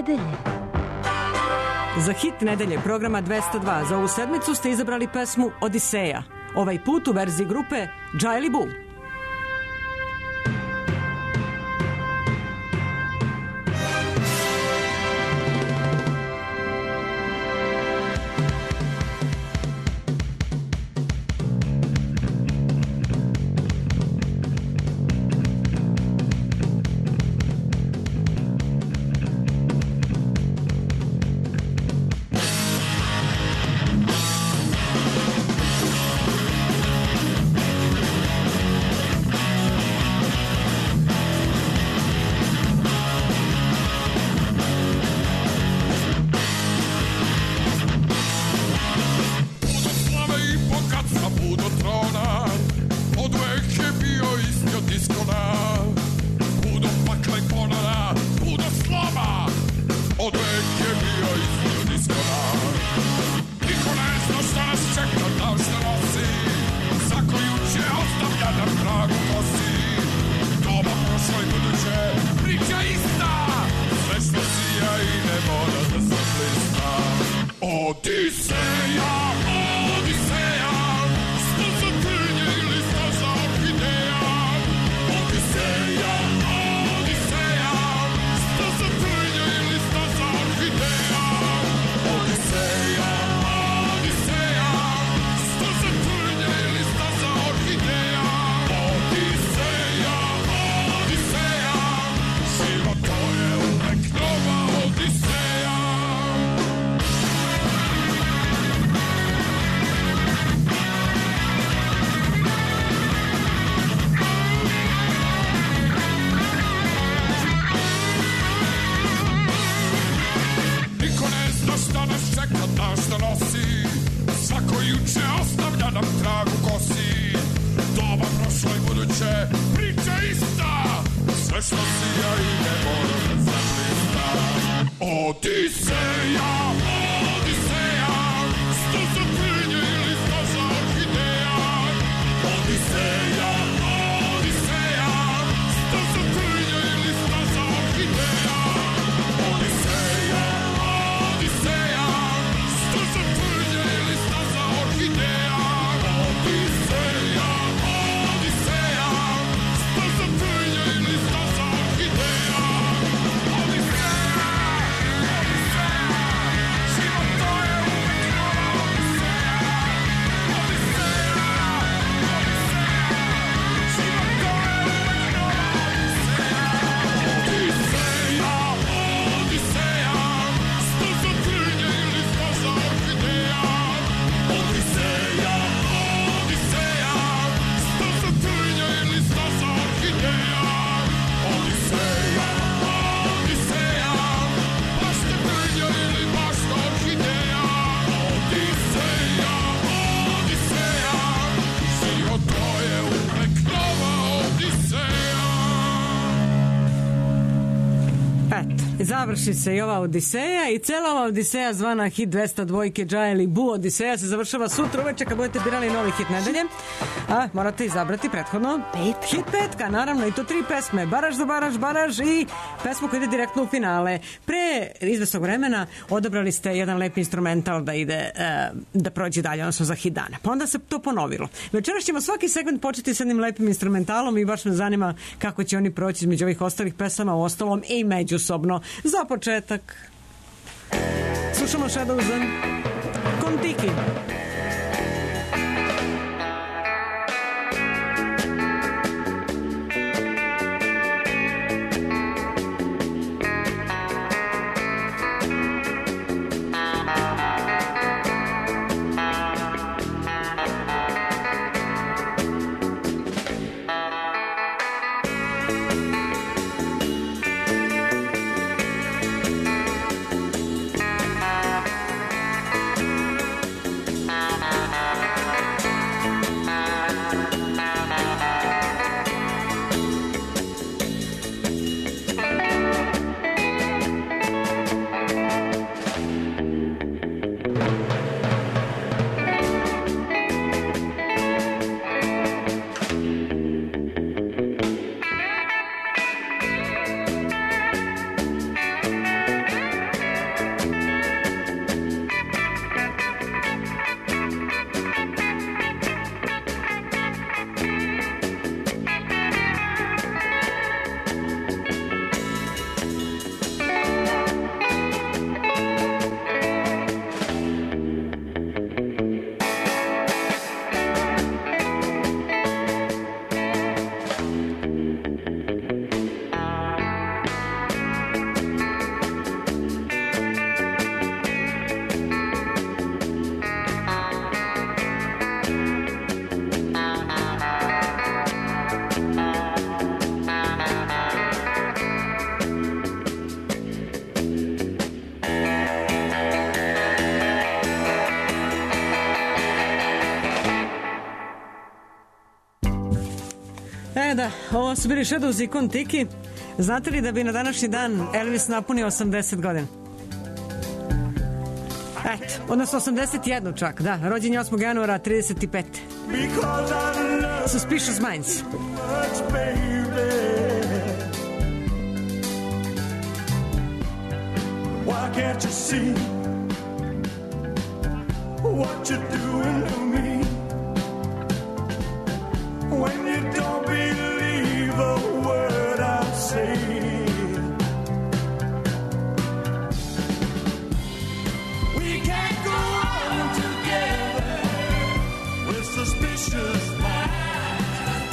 nedelje. Za hit nedelje programa 202 za ovu sedmicu ste izabrali pesmu Odiseja. Ovaj put u verziji grupe Džajli Bull. Završi se i ova Odiseja i cela ova Odiseja zvana hit 202 Džajli Bull. Odiseja se završava sutra uveče kad budete birali novi hit nedelje. A morate izabrati prethodno hit petka, naravno, i to 3 pesme: Baraž za baraž, baraž i pesmu koja ide direktno u finale. Pre izvesnog vremena odabrali ste jedan lep instrumental da ide da prođe dalje, odnosno za hit dana. Pa onda se to ponovilo. Večeras ćemo svaki segment početi s jednim lepim instrumentalom i baš me zanima kako će oni proći između ovih ostalih pesama, u ostalom i međusobno. Za početak slušamo Shadowsen Kon-Tiki. Da, ovo su bili Shadows i Kon-Tiki. Znate li da bi na današnji dan Elvis napunio 80 godina? Eto, odnosno 81 čak, da. Rođen je 8. januara 35. Suspicious Minds. Why can't you see what you're doing to me? When you don't believe a word I say, we can't go on together with suspicious minds,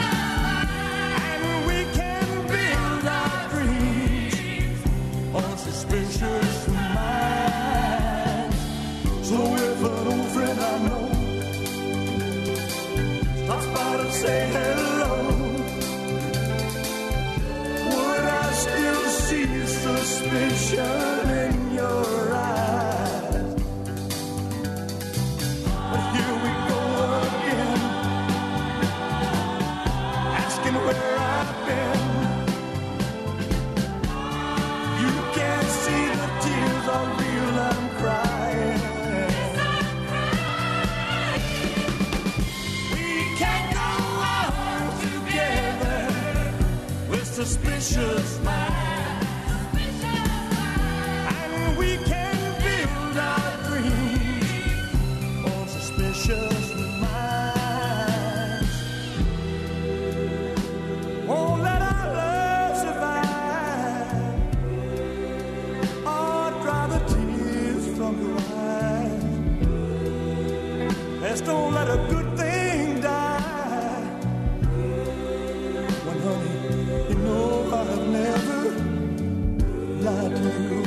and we can build our dreams on suspicious minds. So if an old friend I know stops by to say hello, would I still see suspicion in your eyes? But here we go again, asking where I've been. You can't see the tears are real, I'm crying. Suspicious minds, and we can build our dreams on suspicious minds. Won't let our love survive, or dry the tears from your eyes. Let's don't let a good thing die. When honey, you know I've never lied to you.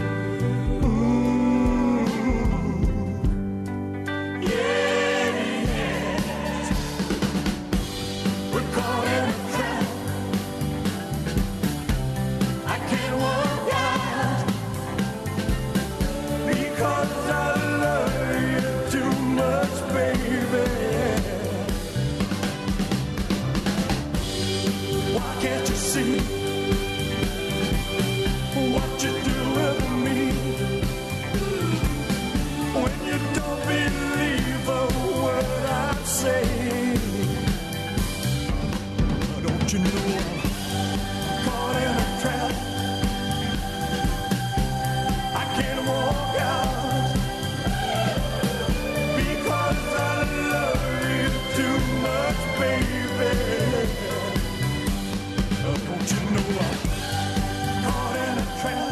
Yeah, yes. We're caught in a trap. I can't walk out because I love you too much, baby. Why can't you see what you're doing to me? When you don't believe a word I say, don't you know I'm caught in a trap? I can't walk out because I love you too much, baby. Don't you know I'm caught in a trap?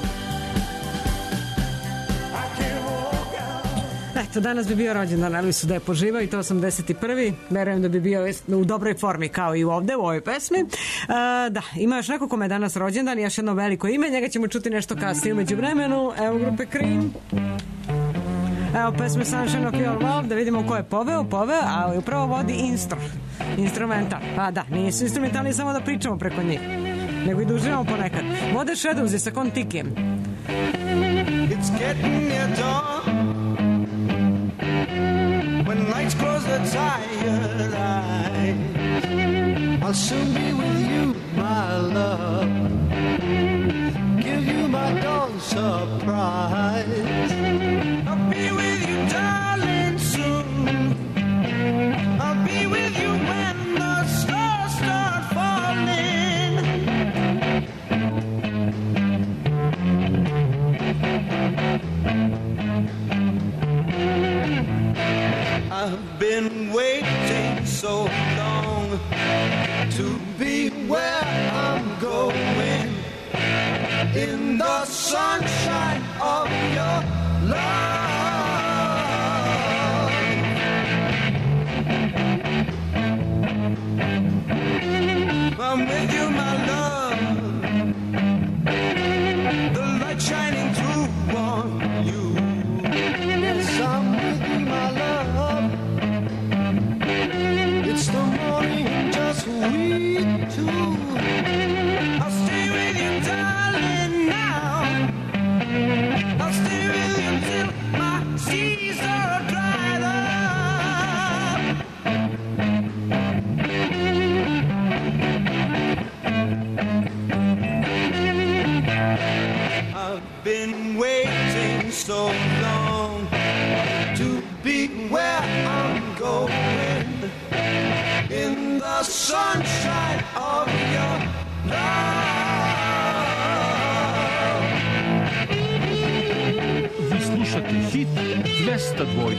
I can't walk out. Eto, danas bi bio rođendan Elvisu da je poživao i to 81. Verujem da bi bio u dobroj formi kao i ovde u ovoj pesmi. Da, ima još neko kome je danas rođendan, još jedno veliko ime, njega ćemo čuti nešto kasnije. Umeđu vremenu, evo grupe Cream. Evo pesme Sunshine of Your Love, da vidimo ko je poveo, a upravo vodi instrumental. Pa da, nisu instrumentalni samo da pričamo preko njih, nego i da uživamo ponekad. Vode Shadows sa Kon-Tikijem. It's getting near dawn, when lights close their tired eyes. I'll soon be with you, my love, give you my dawn surprise. I'll be with you, darling, soon. I'll be with you when the stars start falling. I've been waiting so long to be where I'm going, in the sunshine of your love. I'm with you, my love, the light shining through on you. Yes, I'm with you, my love, it's the morning, just we two. I'll stay with you, darling, now. I'll stay with you till my seas are dried up. so long to be where I'm going in the sunshine of your love. Vi slušate Hit 202.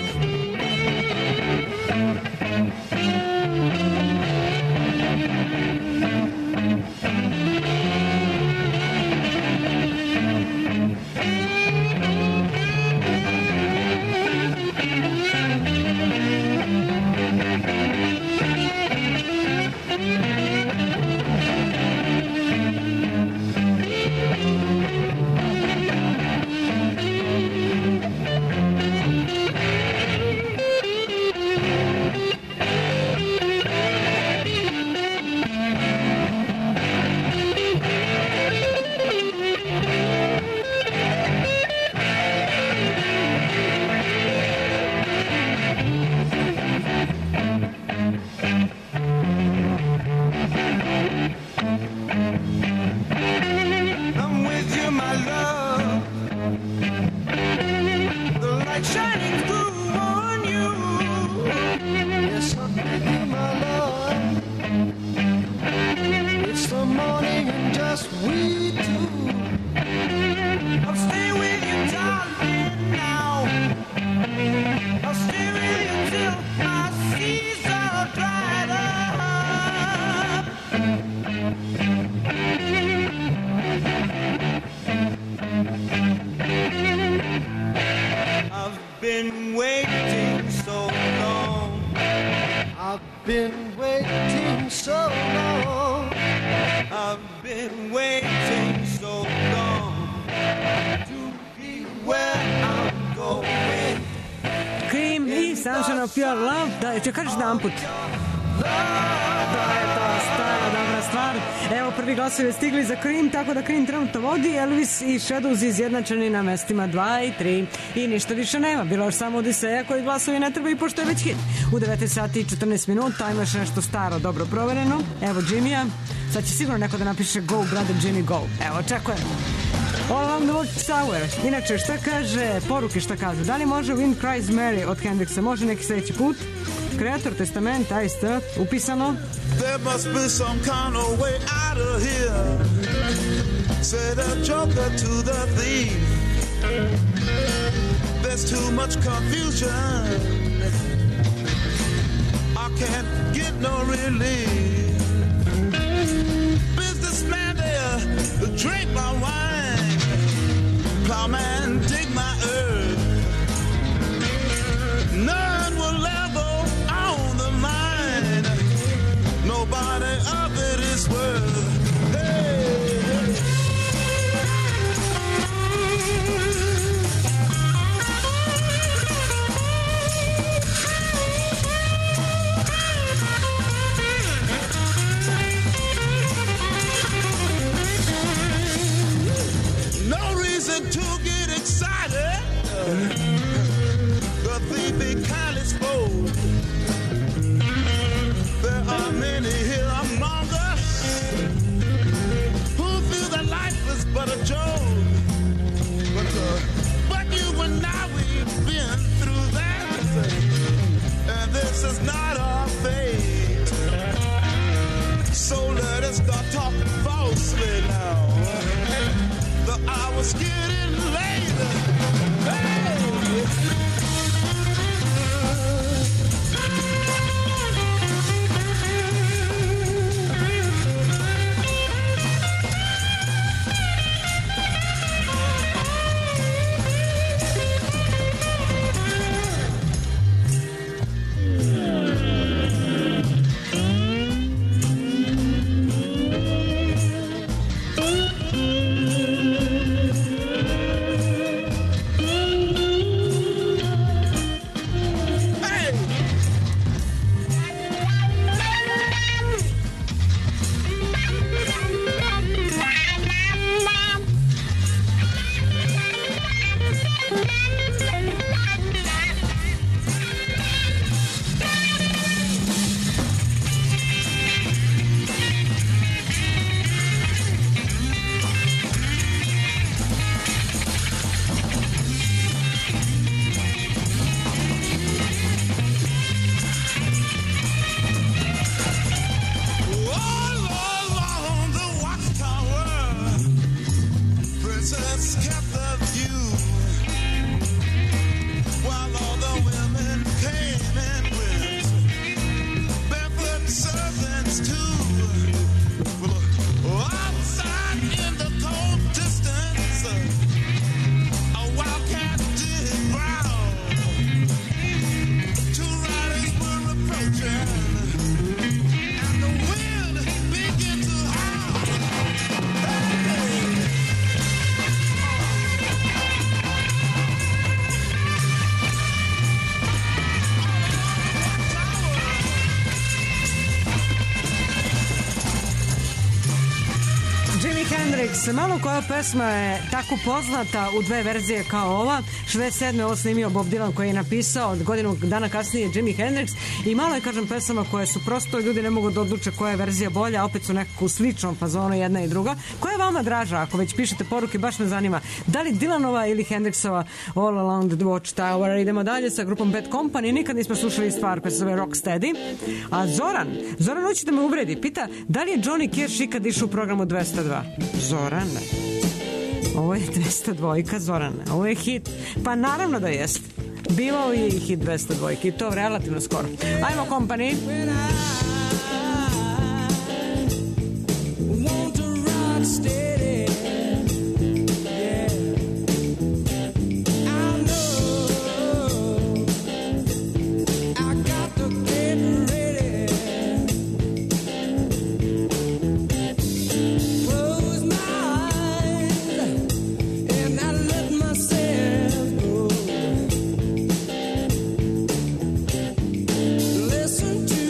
Ću kažeš jedan put. To je to, stara dobra stvar. Evo, prvi glasovi stigli za Cream, tako da Cream trenutno vodi. Elvis i Shadows izjednačeni na mestima 2 i 3. I ništa više nema. Bilo još samo Odiseja koji glasovi ne treba i pošto je već hit. U 19 sati i 14 minuta imaš nešto staro, dobro provereno. Evo Jimmya. Sad će sigurno neko da napiše Go, brother Jimmy, go. Evo, očekujem. All Along the Watchtower. Inače, šta kaže, poruke šta kažu? Da li može Wind Cries Mary od Hendrixa? Može neki sledeći put? Kreator, Testament, isto, upisano. There must be some kind of way out of here, said the joker to the thief. There's too much confusion, I can't get no relief. Businessman there, drink my wine, plowman dig my earth. None will ever own the mine, nobody of it is worth. Hey, hey. No reason to get excited, the thief be kindly spoke. There are many here among us who feel that life is but a joke. But you and I, we've been through that, and this is not our fate. So let us start talking falsely now. The hour's getting later. Hey! Jimi Hendrix, malo koja pesma je tako poznata u dve verzije kao ova. 67. ovo snimio Bob Dylan koji je napisao, od godinu dana kasnije Jimi Hendrix, i malo je, kažem, pesama koje su prosto, ljudi ne mogu da odluče koja je verzija bolja, opet su nekako u sličnom fazonu jedna i druga. Koja je vama draža, ako već pišete poruke, baš me zanima, da li Dylanova ili Hendrixova All Along the Watchtower. Idemo dalje sa grupom Bad Company, nikad nismo slušali stvar koja se zove Rocksteady. A Zoran hoće da me uvredi, pita da li je Johnny Cash ikad išao u programu 202. Zoran, ovo je 202, Zoran, ovo je hit. Pa naravno da jest. Bilo je i hit 202 i to relativno skoro. Ajmo, Company. Want to rock steady. Yeah. I know I got to get ready. Close my eyes and I let myself go. Listen to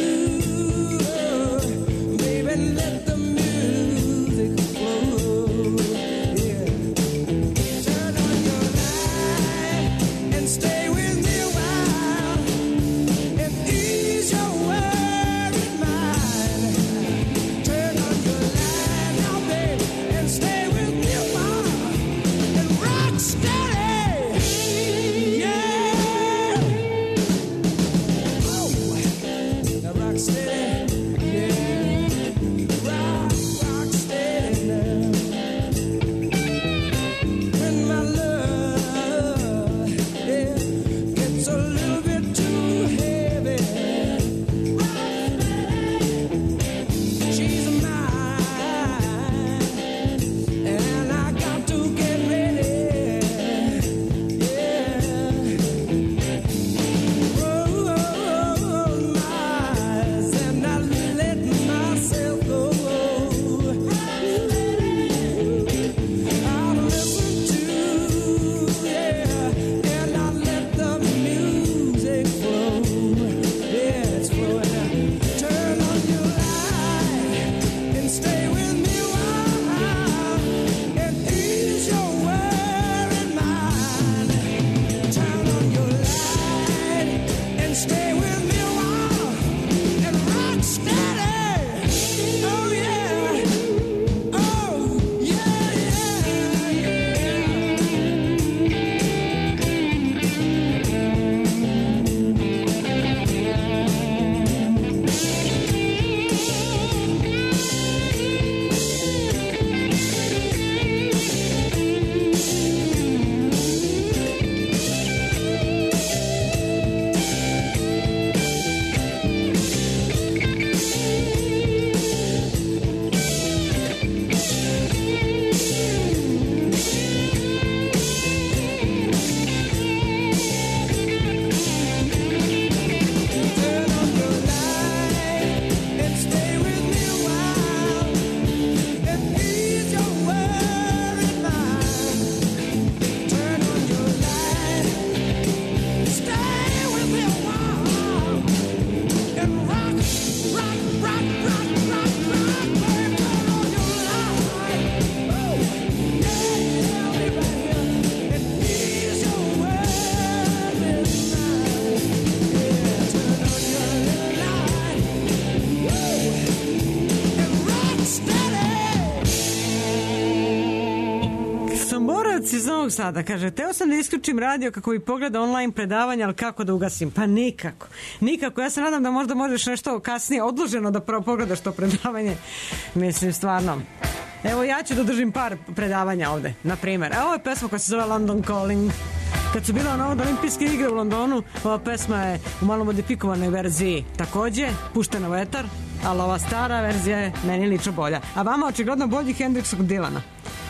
iz Novog Sada, kaže, teo sam da isključim radio kako bi pogledao online predavanja, ali kako da ugasim? Pa nikako. Nikako. Ja se nadam da možda možeš nešto kasnije odloženo da pogledaš to predavanje. Mislim, stvarno. Evo, ja ću da držim par predavanja ovde, na primjer. Ovo je pesma koja se zove London Calling. Kad su bila na olimpijske igre u Londonu, ova pesma je u malo modifikovanoj verziji takođe, puštena u etar, ali ova stara verzija je meni lično bolja. A vama očigledno bolji Hendrixog Dylana.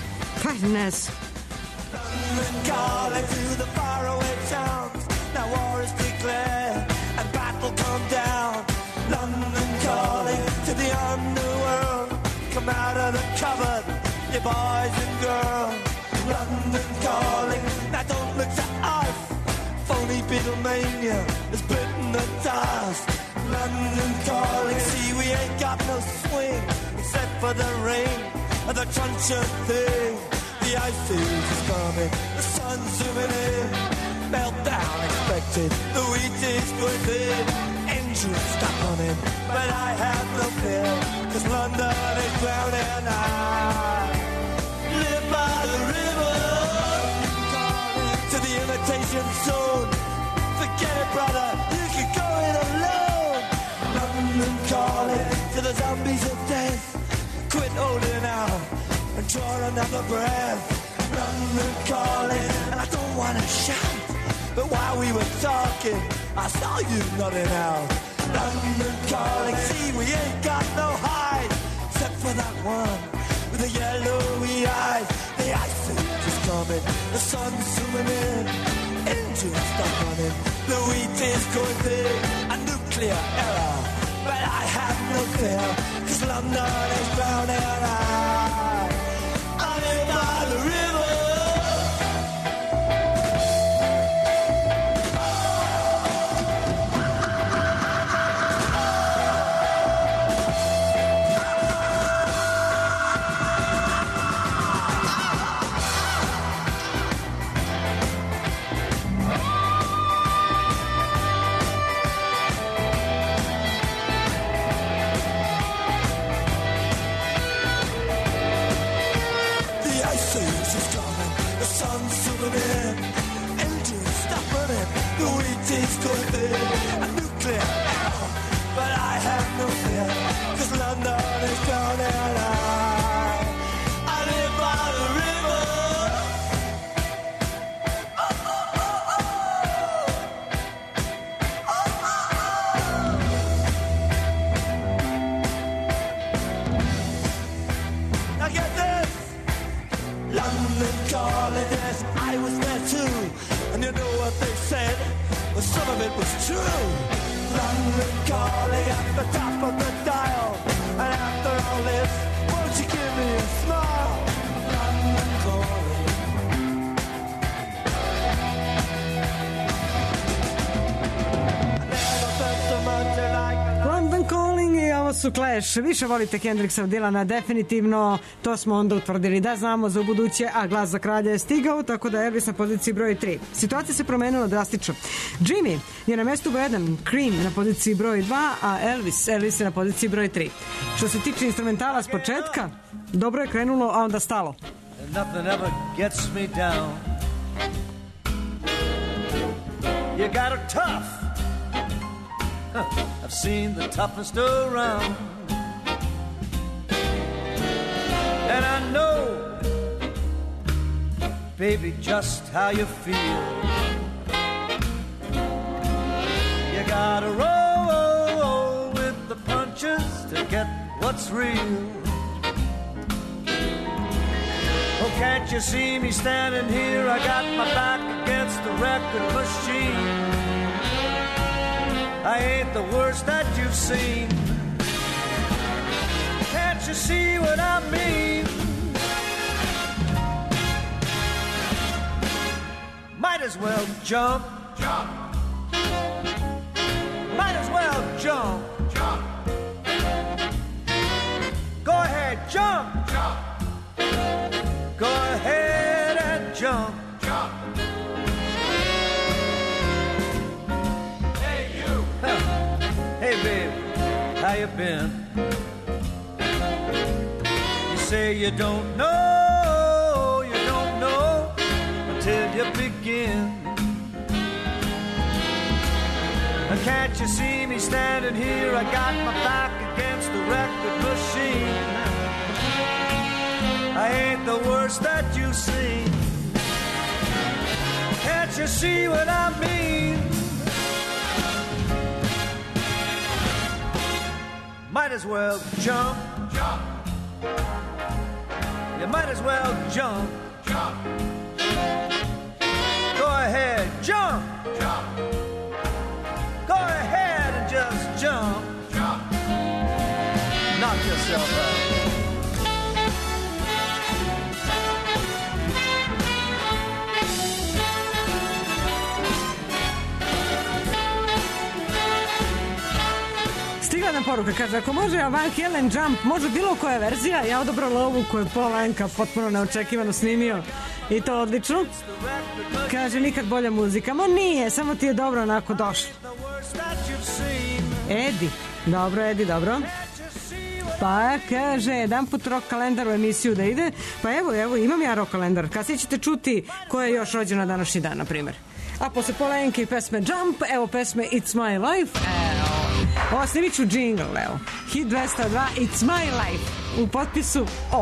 Pa ne znam. Calling to the faraway towns. Now war is declared and battle come down. London calling to the underworld. Come out of the cupboard, you boys and girls. London calling. Now don't look to us. Phony Beatlemania has bitten the dust. London calling. See, we ain't got no swing except for the rain. The truncheon thing. The ice age is coming, the sun's zooming in. Meltdown expected, the wheat is going thin. Engines stop running, but I have no fear, 'cause London is drowning. I live by the river, to the imitation zone. Forget it, brother, you can go it alone. London calling to the zombies of death. Quit holding out and draw another breath. London calling, and I don't wanna shout, but while we were talking, I saw you nodding out. London calling, see we ain't got no hide, except for that one with the yellowy eyes. The ice age is coming, the sun's zooming in. Engines stop running, the wheat is going thin. A nuclear error, but I have no fear, 'cause London is drowning. I live by the river. Engines stop running, the wheat is going thin. A nuclear error, but I have no fear, 'cause London is drowning. I live by the river. Now get this, London calling, yes, I was there too, and you know what they said, well, some of it was true. London calling at the top of the dial, and after all this, won't you give me a smile? London calling. I never felt so much like London Calling i ovo su Clash. Više volite Hendrixa od Dylana, definitivno. To smo onda utvrdili da znamo za ubuduće, a glas za kralja je stigao, tako da je Elvis na poziciji broj 3. Situacija se promenila drastično. Jimmy je na mestu broj 1, Cream na poziciji broj 2, a Elvis je na poziciji broj 3. Što se tiče instrumentala s početka, dobro je krenulo, a onda stalo. Nothing ever gets me down. You got her tough. I've seen the toughest around, and I know, baby, just how you feel. You gotta roll with the punches to get what's real. Oh, can't you see me standing here? I got my back against the record machine. I ain't the worst that you've seen. Can't you see what I mean? Might as well jump. Jump. Might as well jump. Jump. Go ahead, jump. Jump. Go ahead and jump. Jump. Hey babe, how you been? You say you don't know until you begin. Can't you see me standing here? I got my back against the record machine. I ain't the worst that you've seen. Can't you see what I mean? Might as well jump. Jump. You might as well jump. Jump. Go ahead, jump. Jump. Go ahead and just jump. Jump. Knock yourself out. Stigla na poruka, kaže, ako može Van Halen Jump, može bilo koja verzija, ja odabrala ovu koju je Paul Anka potpuno neočekivano snimio i to odlično. Kaže, nikad bolja muzika. Ma nije, samo ti je dobro onako došlo. Edi, dobro, Edi, dobro. Pa kaže, jedan put rock kalendar u emisiju da ide. Pa evo, imam ja rock kalendar. Kasnije ćete čuti ko je još rođen na današnji dan, na primjer. A posle Polenke i pesme Jump, evo pesme It's My Life. Ovo snimit ću džingl, evo. Hit 202, It's My Life. U potpisu O.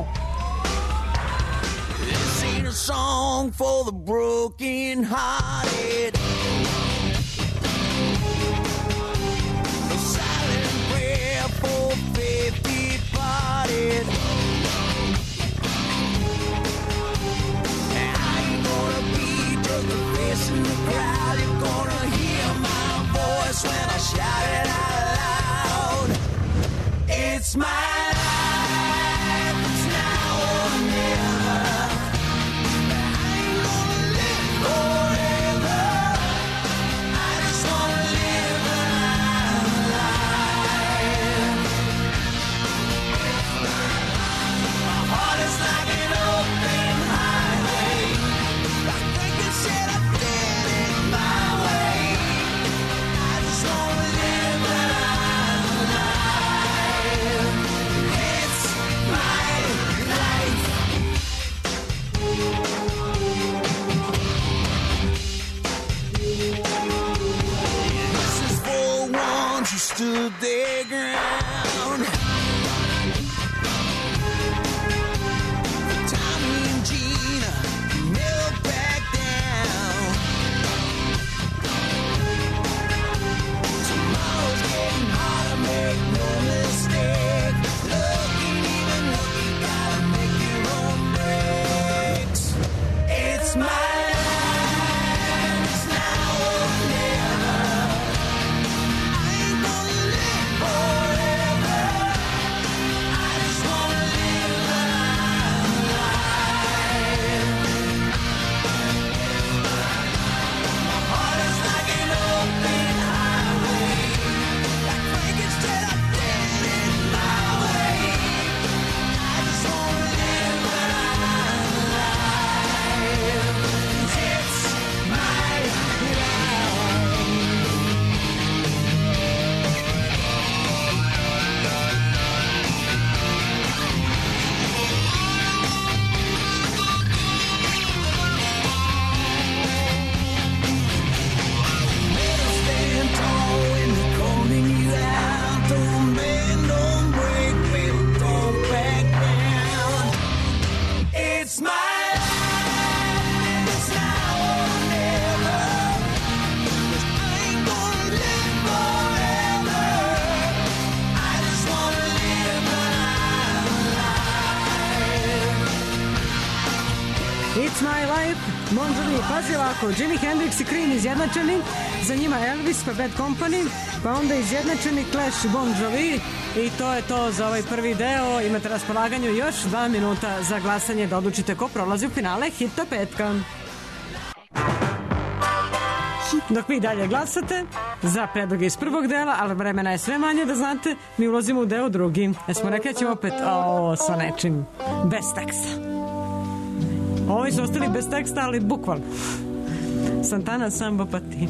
This ain't a song for the broken hearted. A silent prayer for faith departed. I ain't gonna be just a face in the crowd. You're gonna hear my voice when I shout it out loud. It's my life, it's now or never. I ain't gonna live forever. I just wanna live my life. My heart is like an open highway. I think I said I did it my way. I just wanna live my life. It's my life. This is for ones who stood their ground. For Tommy and Gina, who never backed down. Tomorrow's getting harder, make no mistake. Looking, even looking, gotta make your own breaks. It's my life, it's now or never. I ain't gonna live forever. I just wanna live my life. My heart is like an open highway. Like Frankenstein, I did it my way. I just wanna live my life. It's my life. Better stand tall when they're calling you out. Don't bend, don't break, baby, don't back down. It's my life, it's now or never. 'Cause I ain't gonna live forever. I just wanna live my life. It's My Life, Bon Jovi, pazi ovako, Jimi Hendrix i Cream izjednačeni, za njima Elvis pa Bad Company, pa onda izjednačeni Clash i Bon Jovi i to je to za ovaj prvi deo. Imate na raspolaganju još 2 minuta za glasanje da odlučite ko prolazi u finale Hita petka. Dok vi dalje glasate za predloge iz prvog dela, ali vremena je sve manje da znate, mi ulazimo u deo drugi. Jesmo rekli da ćemo opet sa nečim bez teksta. Ovi su ostali bez teksta, ali bukvalno. Santana Samba pa ti.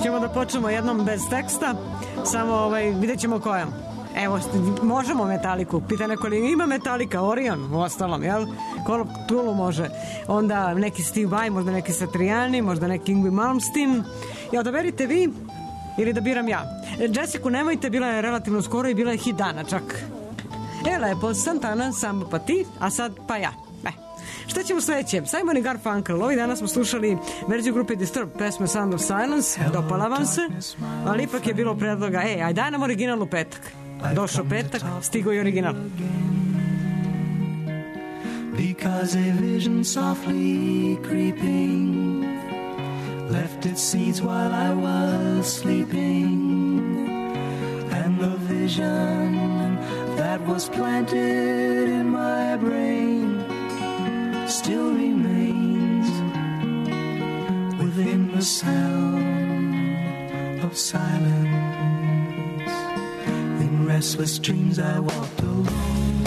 Ćemo da počnemo jednom bez teksta, samo vidjet ćemo kojom. Evo, možemo Metaliku. Pita neko li ima Metalika, Orion, u ostalom, jel? Call of Cthulhu može. Onda neki Steve Vai, možda neki Satriani, možda neki Yngwie Malmsteen. I odaberite vi ili da biram ja. Jessica nemojte, bila je relativno skoro i bila je hit dana čak. Lepo, Santana, Samba pa ti, a sad pa ja. Šta ćemo sledeće? Simon i Garfunkel. Ovih dana smo slušali verziju grupe Disturbed, pesme Sound of Silence, dopala vam se, ali ipak je bilo predloga, aj daj nam original u petak. Došao petak, stigo i original. Because a vision softly creeping left its seeds while I was sleeping, and the vision that was planted in my brain still remains within the sound of silence. In restless dreams I walked alone,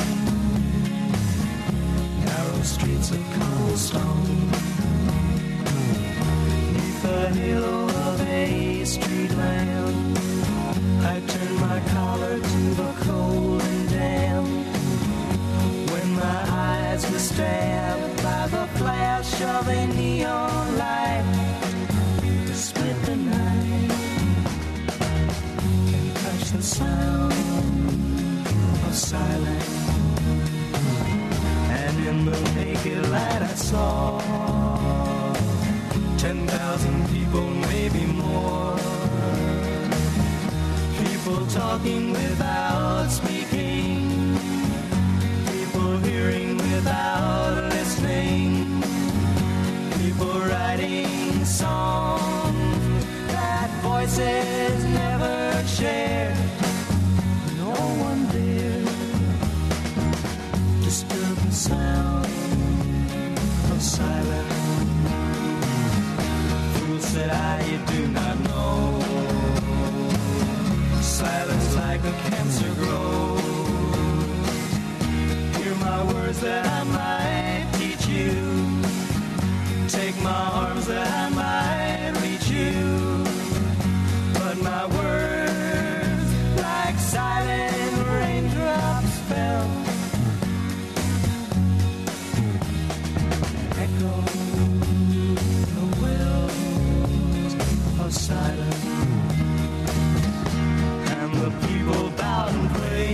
narrow streets of cobblestone, neath the halo of a street lamp. I turned my collar to the cold and damp, when my eyes were stabbed by the flash of a neon light to split the night and touch the sound of silence. And in the naked light I saw 10,000 people, maybe more, people talking without speaking, people hearing without listening, people writing songs that voices never shared. No one dared disturb the sound of silence. Fool, said I, you do not know, silence like a cancer grows. Hear my words that I might teach you, take my arms that I might reach you, but my words like silent raindrops fell, echo the wells of silence. And the people bowed and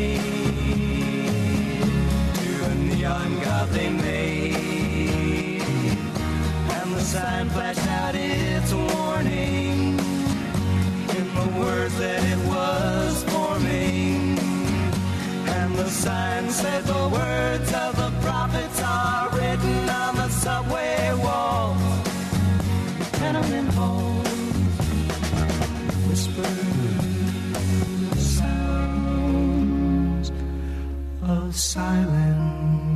prayed to a neon god they made, and the sign flashed out its warning in the words that it was forming. And the sign said the words of the prophets are written on the subway walls, tenement halls, whispered sounds of silence.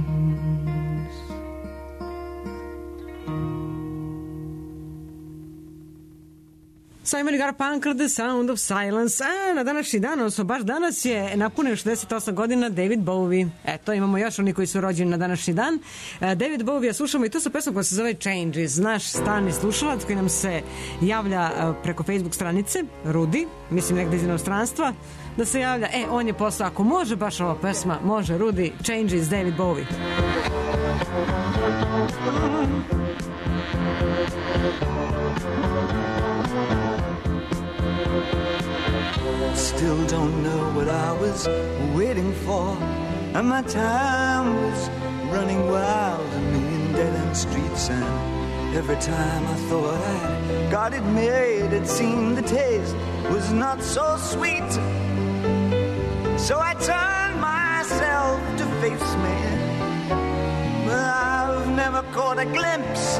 Simon i Garfunkel, The Sound of Silence. A na današnji dan, odnosno baš danas je napunio 68 godina David Bowie. Eto, imamo još oni koji su rođeni na današnji dan. David Bowie slušamo i to su pesma koja se zove Changes. Naš stalni slušalac koji nam se javlja preko Facebook stranice, Rudi, mislim negde iz inostranstva, da se javlja. On je poslao, ako može baš ova pesma, može, Rudi, Changes, David Bowie. Still don't know what I was waiting for, and my time was running wild, a million dead-end streets, and every time I thought I got it made, it seemed the taste was not so sweet. So I turned myself to face me, but I've never caught a glimpse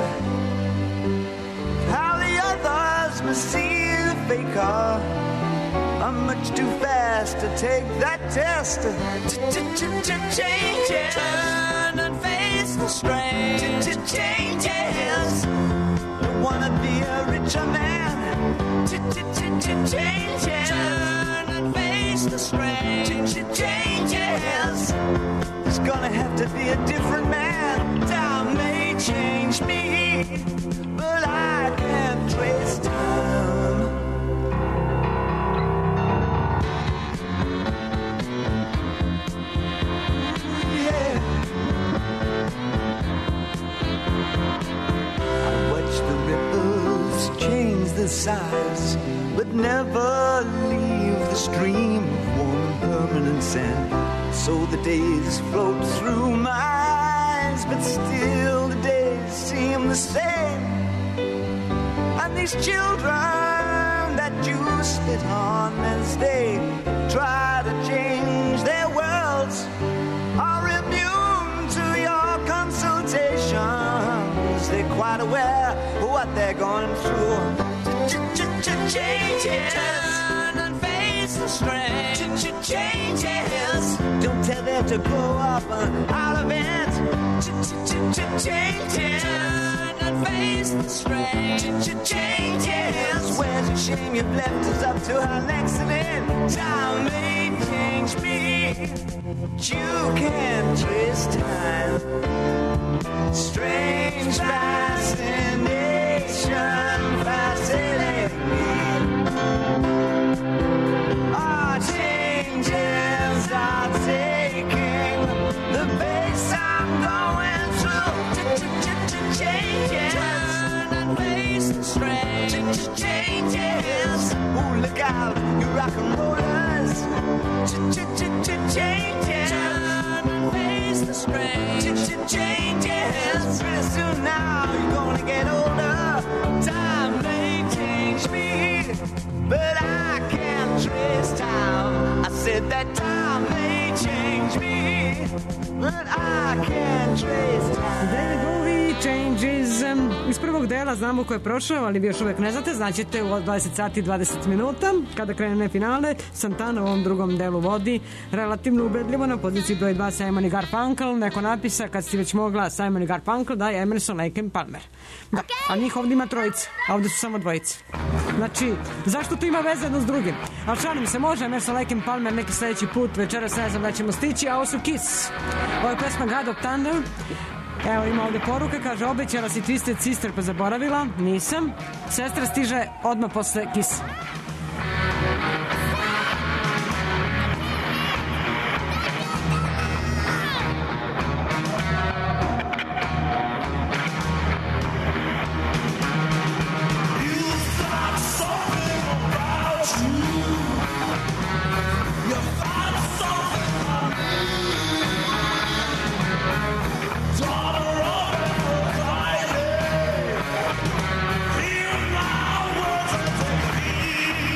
how the others must see the faker. I'm much too fast to take that test. Changes. Turn and face the strain. Changes. Don't wanna be a richer man. Changes. Turn and face the strain. Changes. It's gonna have to be a different man. Time may change me, but I can't trace time. colors, but never leave the stream of warm permanent sand. So the days float through my eyes, but still the days seem the same. And these children that you spit on as they try to change their worlds are immune to your consultations. They're quite aware of what they're going through. Changes, turn and face the strange. Changes, don't tell them to grow up out of it. Changes, turn and face the strange. Changes, where's the shame you've left us up to an accident? Time may change me, but you can't trace time. Strange fascination, fascinating me. Our changes are taking the pace I'm going through. Changes, turn and face the strange. Changes, ooh, look out, you rock and rollers. Changes, turn and face the strange. Changes, pretty soon now you're gonna get older. Time may change me, but I can't trace time. I said that time may change me, but I can't trace time. David Bowie, Changes. Iz prvog dela znamo ko je prošao, ali vi još uvek ne znate, znaćete u 20 sati i 20 minuta, kada krene finale. Santana u ovom drugom delu vodi relativno ubedljivo na poziciji broj 2 Simon i Garfunkel. Neko napisa, kad si već mogla Simon i Garfunkel, da je Emerson, Lake and Palmer. Da, a njih ovdje ima trojica, a ovdje su samo dvojice. Znači, zašto to ima veze jedno s drugim? Ali šalim se, može Emerson, Lake and Palmer neki sledeći put, večeras ne znam da ćemo stići, a ovo su Kiss. Ovo je pesma God of Thunder. Evo ima ovdje poruka, kaže obećala si Twisted Sister pa zaboravila, nisam. Sestra stiže odmah posle Kiss. Hear my words and take me.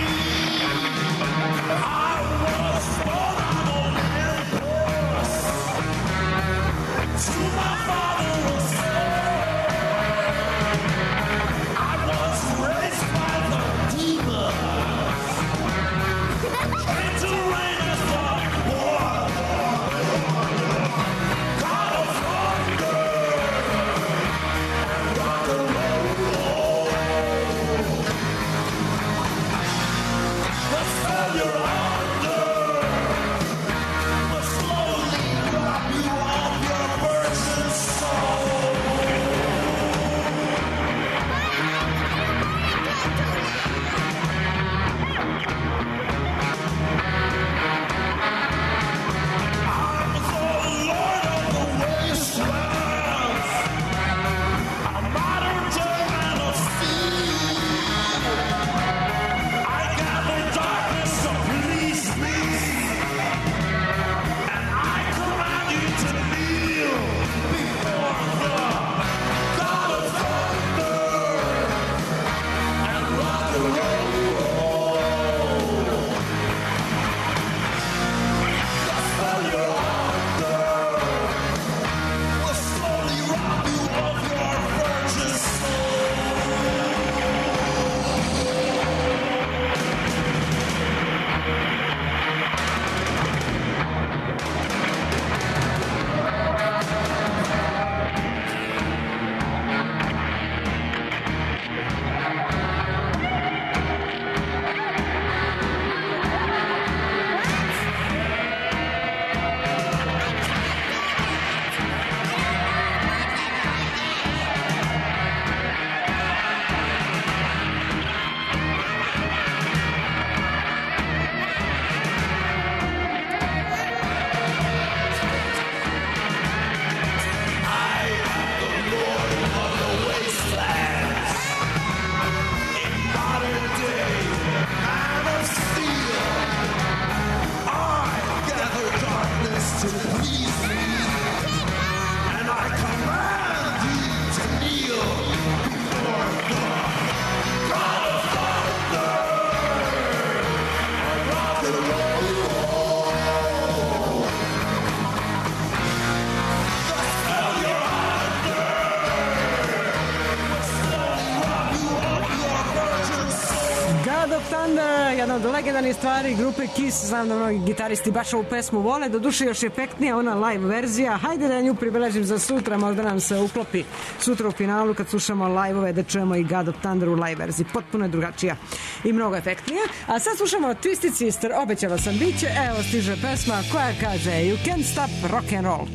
Thunder, jedna od legendarnih stvari grupe Kiss. Znam da mnogi gitaristi baš ovu pesmu vole, doduše još efektnija ona live verzija. Hajde da nju pribeležim za sutra, možda nam se uklopi sutra u finalu kad slušamo live-ove, da čujemo i God of Thunder u live verziji. Potpuno je drugačija i mnogo efektnija. A sad slušamo Twisted Sister, obećala sam biće, evo stiže pesma koja kaže You Can't Stop Rock and Roll.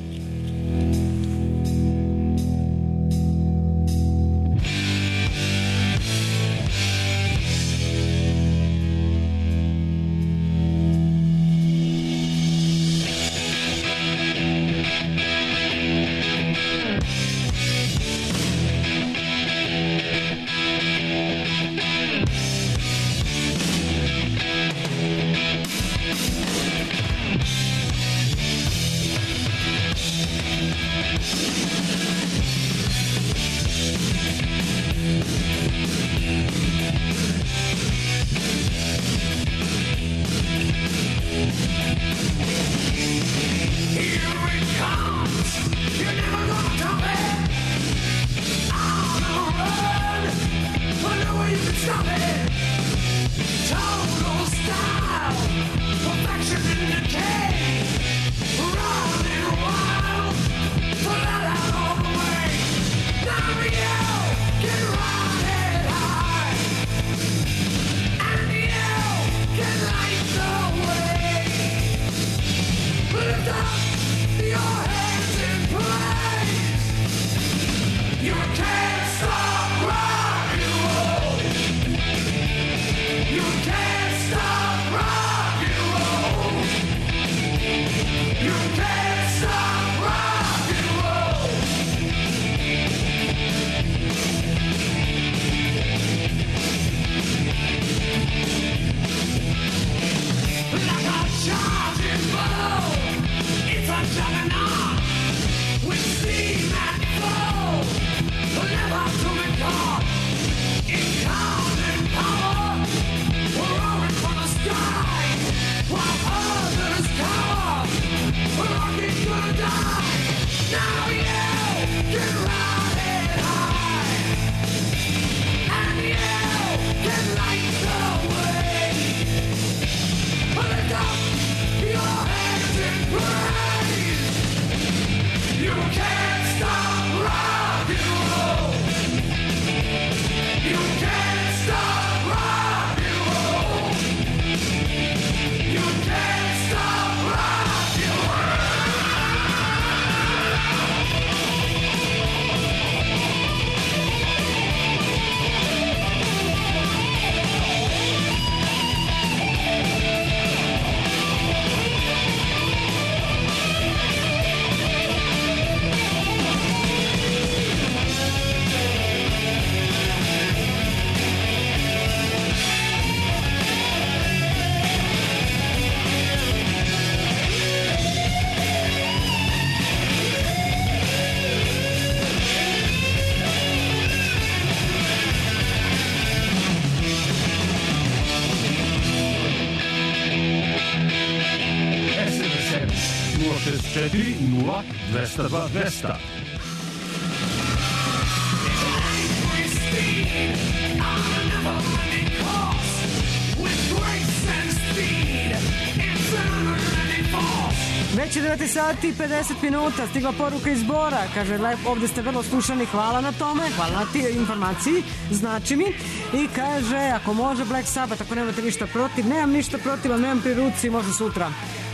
Već je 9 sati i 50 minuta, stigla poruka iz Bora, kaže ovde ste vrlo slušani, hvala na tome, hvala na ti informaciji, znači mi, i kaže ako može Black Sabbath, ako nemate ništa protiv, nemam ništa protiv, ali nemam pri ruci, može sutra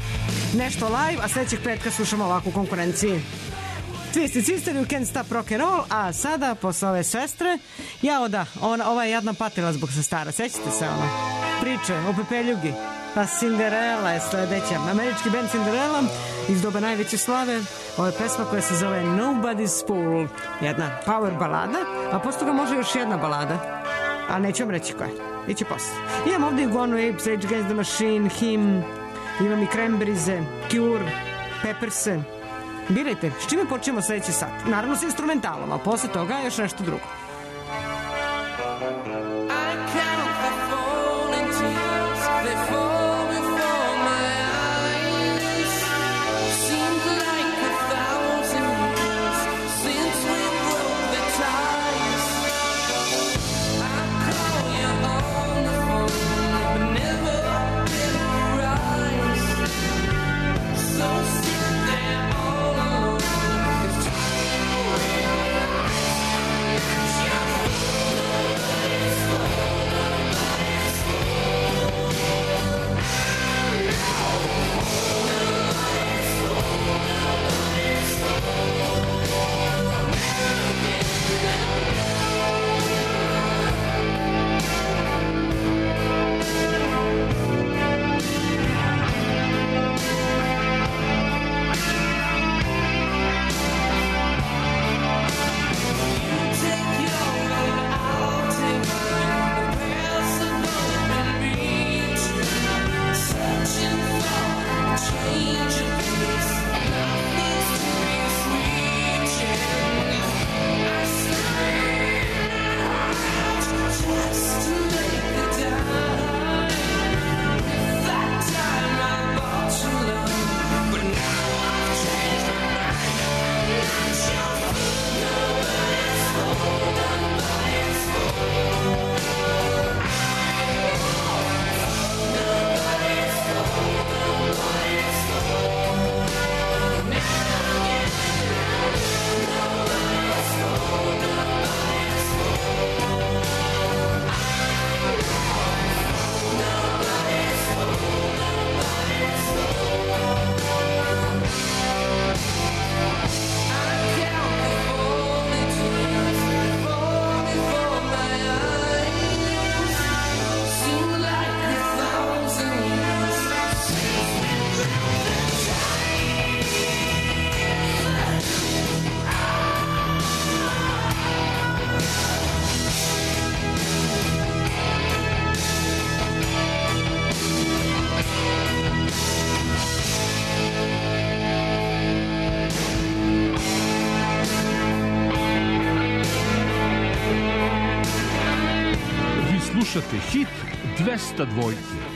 nešto live, a sledećeg petka slušamo ovakvu konkurenciji. Twisted Sister, You Can't Stop Rock and Roll, a sada, posle ove sestre, ova je jadna patila zbog sestara, sećate se ono, priče o Pepeljugi, pa Cinderella je sledeća, američki band Cinderella, iz doba najveće slave, ovo je pesma koja se zove Nobody's Fool, jedna power balada, a posle toga može još jedna balada, a neću vam reći koja je, iće posle. Imam ovdje Gone Apes, Rage Against the Machine, Him, imam i Cranberriese, Cure, Pepperse. Birajte, s čime počnemo sledeći sat? Naravno sa instrumentalom, a posle toga još nešto drugo. I call you on the phone. Slušajte hit 202.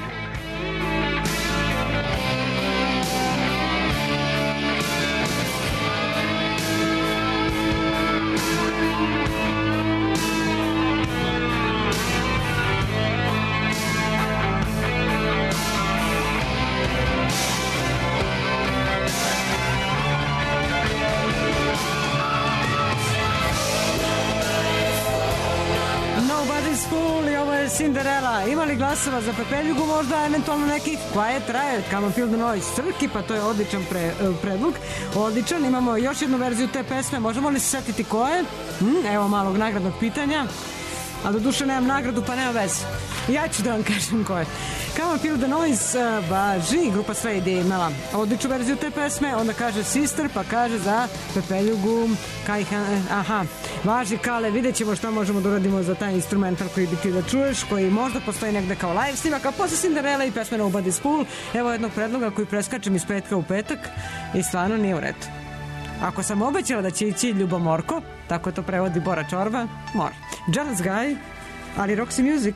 Cinderella. Ima li glasova za Pepeljugu, možda eventualno nekih Quiet Riot, Come on Feel the Noise, Crki, pa to je odličan predlog. Odličan, imamo još jednu verziju te pesme, možemo li se setiti ko je? Evo malog nagradnog pitanja, a do duše nemam nagradu pa nema veze. Ja ću da vam kažem ko je. Come on Feel the Noise, važi, grupa Suede je imala odličnu verziju te pesme, onda kaže Sister, pa kaže za Pepeljugu aha, važi Kale, vidjet ćemo šta možemo da uradimo za taj instrumental koji bi ti da čuješ, koji možda postoji negde kao live snimak, a posle Cinderella i pesme Nobody's Fool. Evo jednog predloga koji preskačem iz petka u petak i stvarno nije u redu. Ako sam obećala da će ići Ljubomorko, tako to prevodi Bora Čorba, mora. Jealous Guy, ali Roxy Music.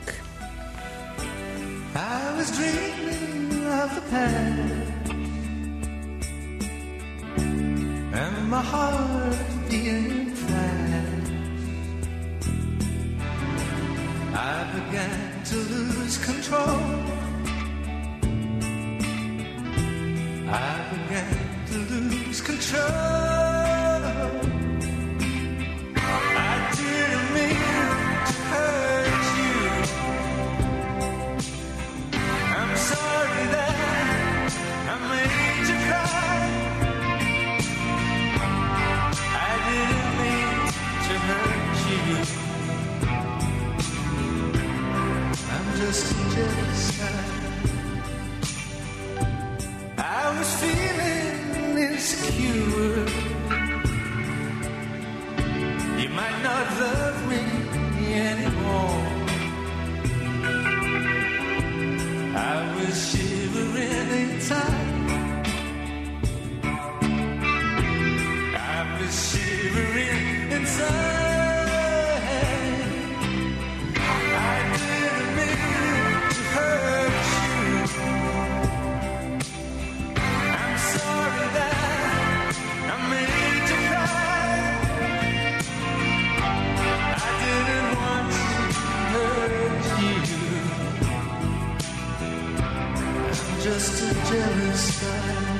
I was dreaming of the past and my heart being fast. I began to lose control. I began to lose control. I didn't mean to hurt you. I'm sorry that I made you cry. I didn't mean to hurt you. I'm just a jealous guy. I was feeling insecure. You might not love me anymore. I was shivering inside. I was shivering inside. I didn't mean to hurt you. I'm sorry that I made you cry. I didn't want to hurt you. Just a jealous guy.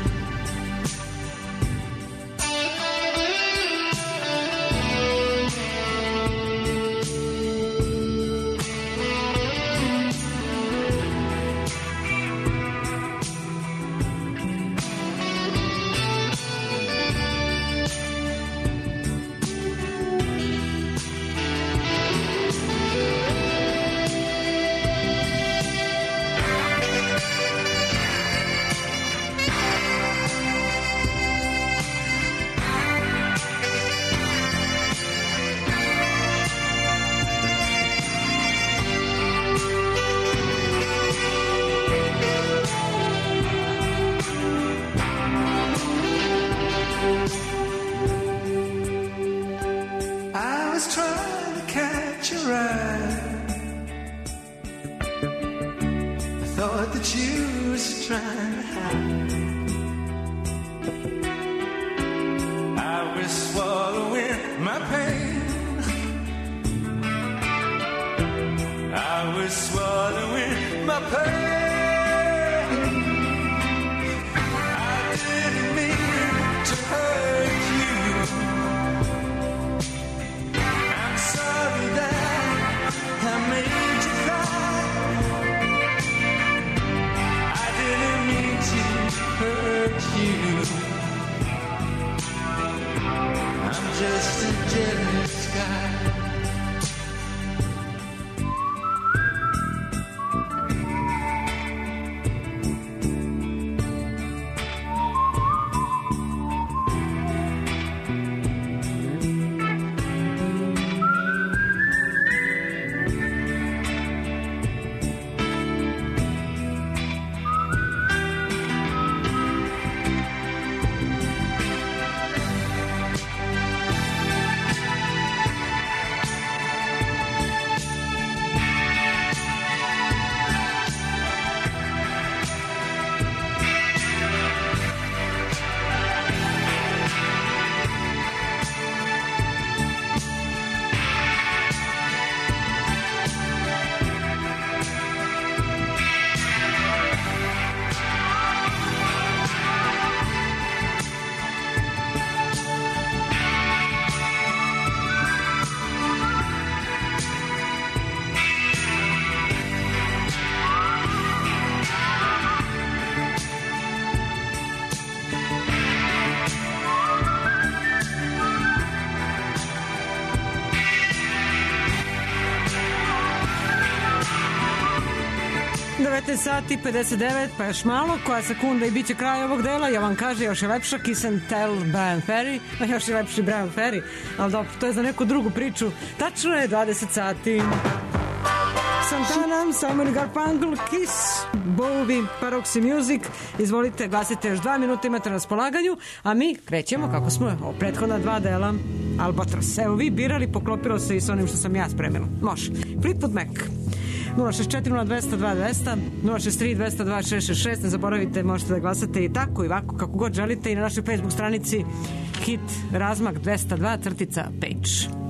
15 sati 59, pa još malo, koja sekunda i bit će kraj ovog dela. Ja vam kaže, još je lepša Kiss and Tell Brian Ferry, još je lepši Brian Ferry, ali dobro, to je za neku drugu priču. Tačno je 20 sati. Santana, Simon Garfunkel, Kiss, Bowie, Paroxy Music. Izvolite, glasite, još 2 minuta imate na raspolaganju, a mi krećemo kako smo o prethodna 2 dela Albatros. Evo vi birali, poklopilo se i s onim što sam ja spremila. Može. Fleetwood Mac 064-02-200, 063-202-666. Ne zaboravite, možete da glasate i tako i ovako, kako god želite, i na našoj Facebook stranici Hit Razmak 202-page.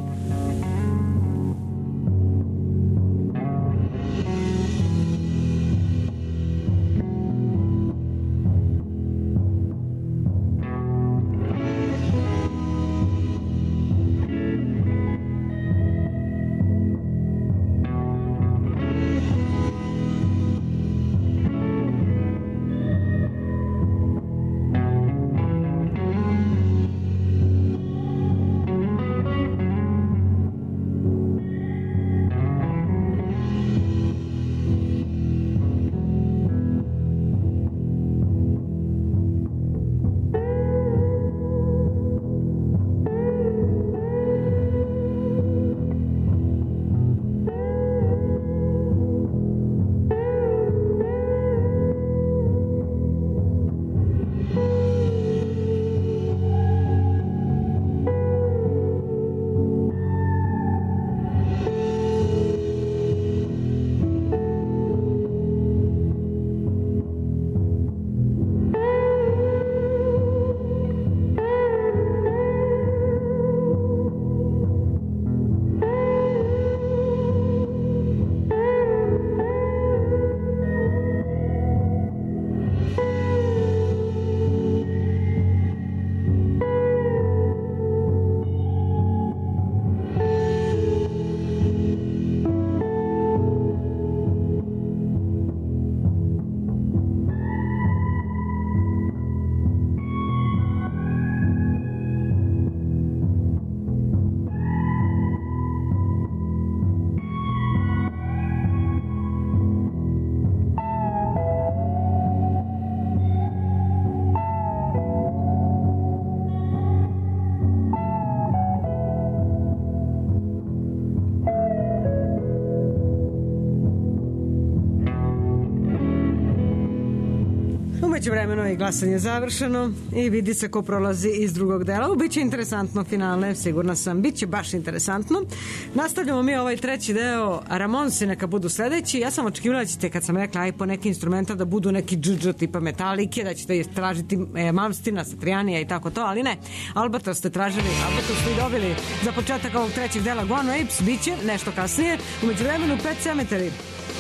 Vremeno je glasanje završeno i vidi se ko prolazi iz drugog dela. Biće interesantno finale, sigurna sam. Biće baš interesantno. Nastavljamo mi ovaj treći deo. Ramonsi neka budu sledeći. Ja sam očekivala da ćete, kad sam rekla aj po neki instrumenta, da budu neki dždž tipa Metalike, da ćete tražiti Malmstina, Satrijanija i tako to, ali ne. Albatros ste tražili, Albatros ste i dobili za početak ovog trećeg dela Guano Apes. Biće nešto kasnije. Umeđu vremenu Pet Sematary.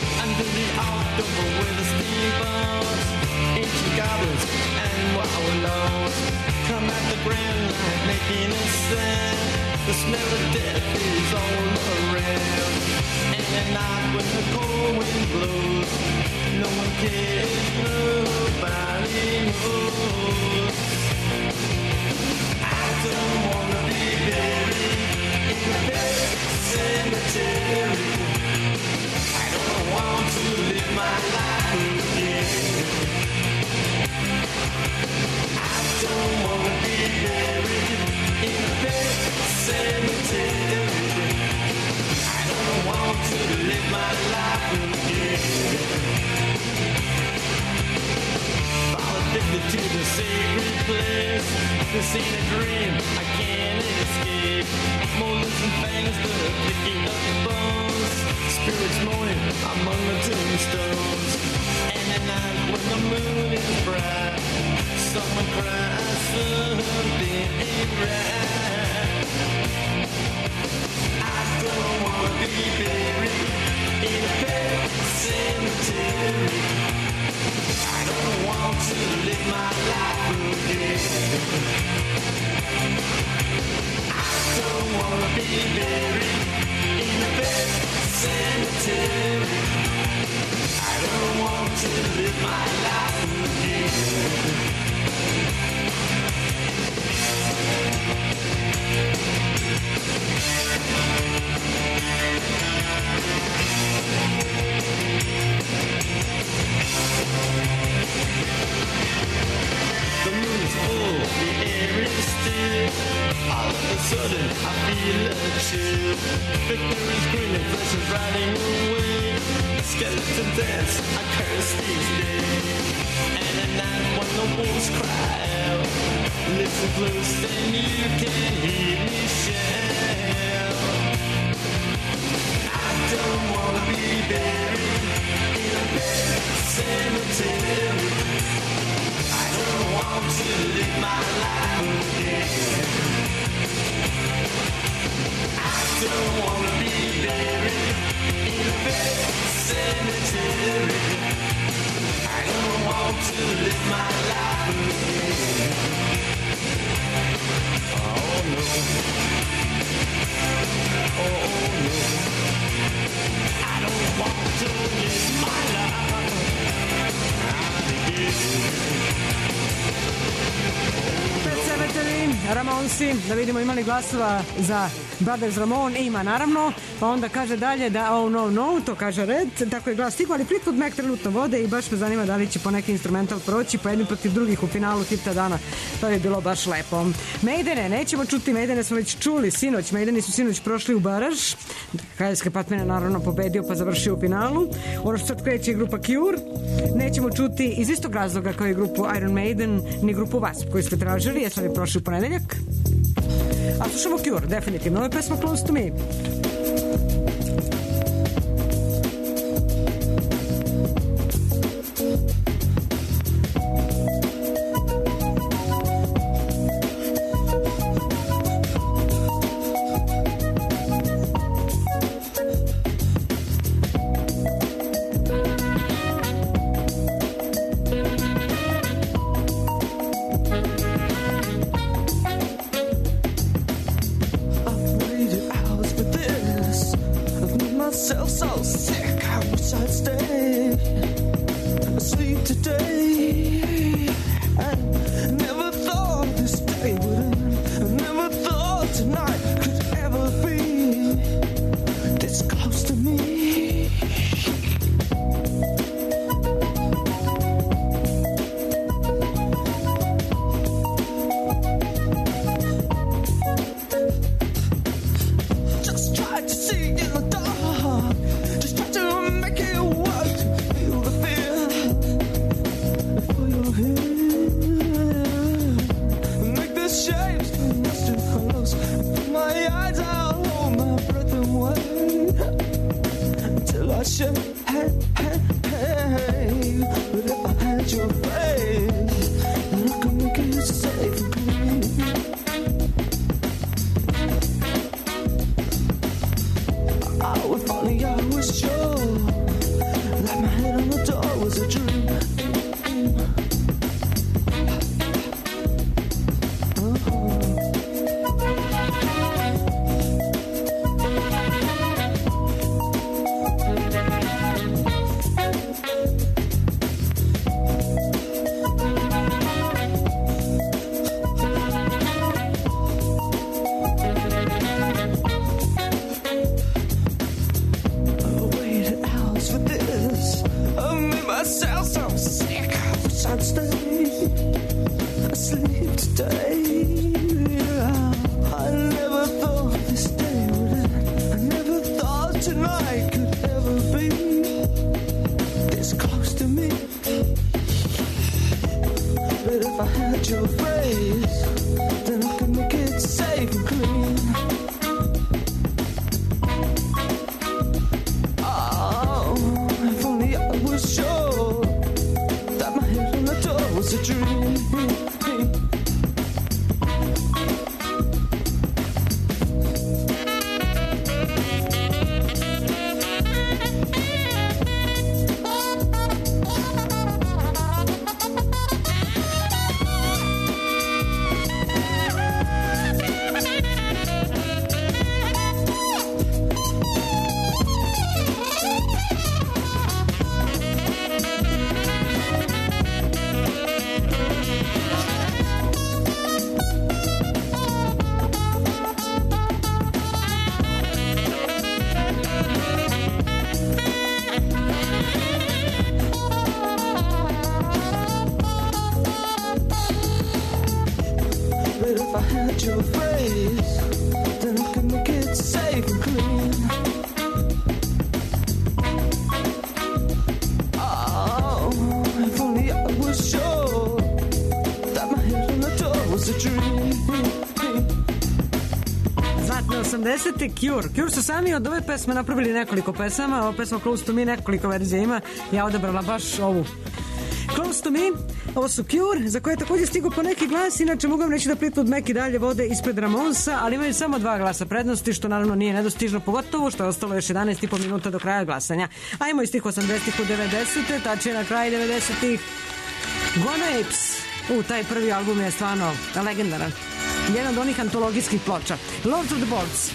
Goblins and wallows come at the grand light making a sound. The smell of death is all around. And at night when the cold wind blows, no one cares, nobody knows. I don't wanna be buried in the bed cemetery. I don't want to live my life again. I don't wanna be buried in a pet cemetery. I don't want to live my life again. Fall addicted to the sacred place. This ain't a dream I can't escape. Molars and fangs, the clicking of bones. Spirits moaning among the tombstones. And at night when the moon is bright, someone cries something ain't right. I don't wanna be buried in a pet cemetery. I don't want to live my life again. I don't wanna be buried in a pet cemetery. I don't want to live my life again. I curse these days. And at night when the wolves cry out, listen close then you can hear me shout. I don't wanna be buried in a bed cemetery. I don't want to live my life again. I don't wanna be buried in a bed cemetery. I don't want to live my life again. Oh no. Oh no. I don't want to live my life again. Pet Sematary, Ramonsi, da vidimo imali glasova za Brothers Ramon, ima naravno, pa onda kaže dalje da oh no no, to kaže Red, tako je glas stigao, ali Fleetwood Mac trenutno vode i baš me zanima da li će po neki instrumental proći, pa jedni protiv drugih u finalu hita dana, to bi bilo baš lepo. Maidene, nećemo čuti, Maidene smo već čuli sinoć, Maideni su sinoć prošli u baraž, Kraljevske Patmine naravno pobedio pa završio u finalu, ono što sad kreće je grupa Cure, nećemo čuti iz istog razloga kao i grupu Iron Maiden, ni grupu Wasp koju ste tražili, jesu li prošli u ponedeljak. A slušamo Cure, definitivno. Ovo je pesma Close to Me. 80. Cure su sami od ove pesme napravili nekoliko pesama, ova pesma Close to Me nekoliko verzija ima, ja odabrala baš ovu Close to Me. Ovo su Cure, za koje je također stigo po neki glas, inače mogu vam reći da Fleetwood Mac i dalje vode ispred Ramonsa, ali imaju samo 2 glasa prednosti, što naravno nije nedostižno, pogotovo što je ostalo još 11,5 minuta do kraja glasanja. Ajmo iz tih 80-ih u 90-te, tačnije na kraj 90-ih. Gone Apes. Taj prvi album je stvarno legendaran. Jedan od onih antologijskih ploča. Lords of the Boards.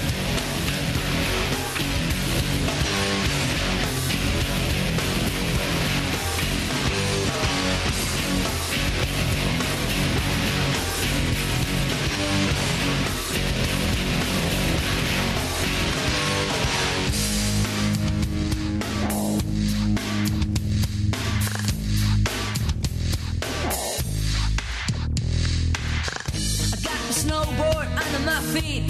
Snowboard under my feet.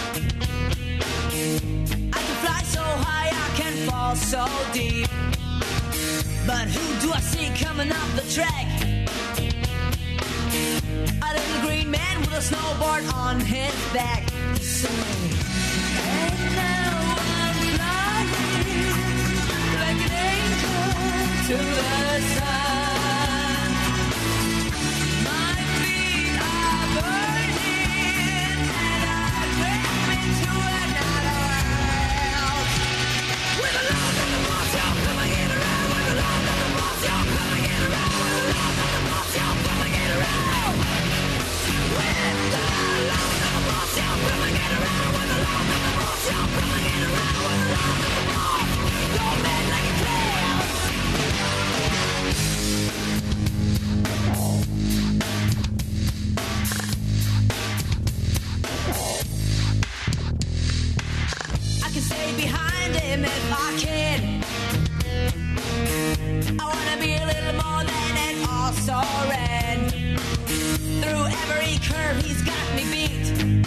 I can fly so high, I can fall so deep. But who do I see coming up the track? A little green man with a snowboard on his back. And now I'm flying like an angel to the sun. My feet are burning. Stay behind him if I can. I wanna be a little more than an also ran. Through every curve he's got me beat.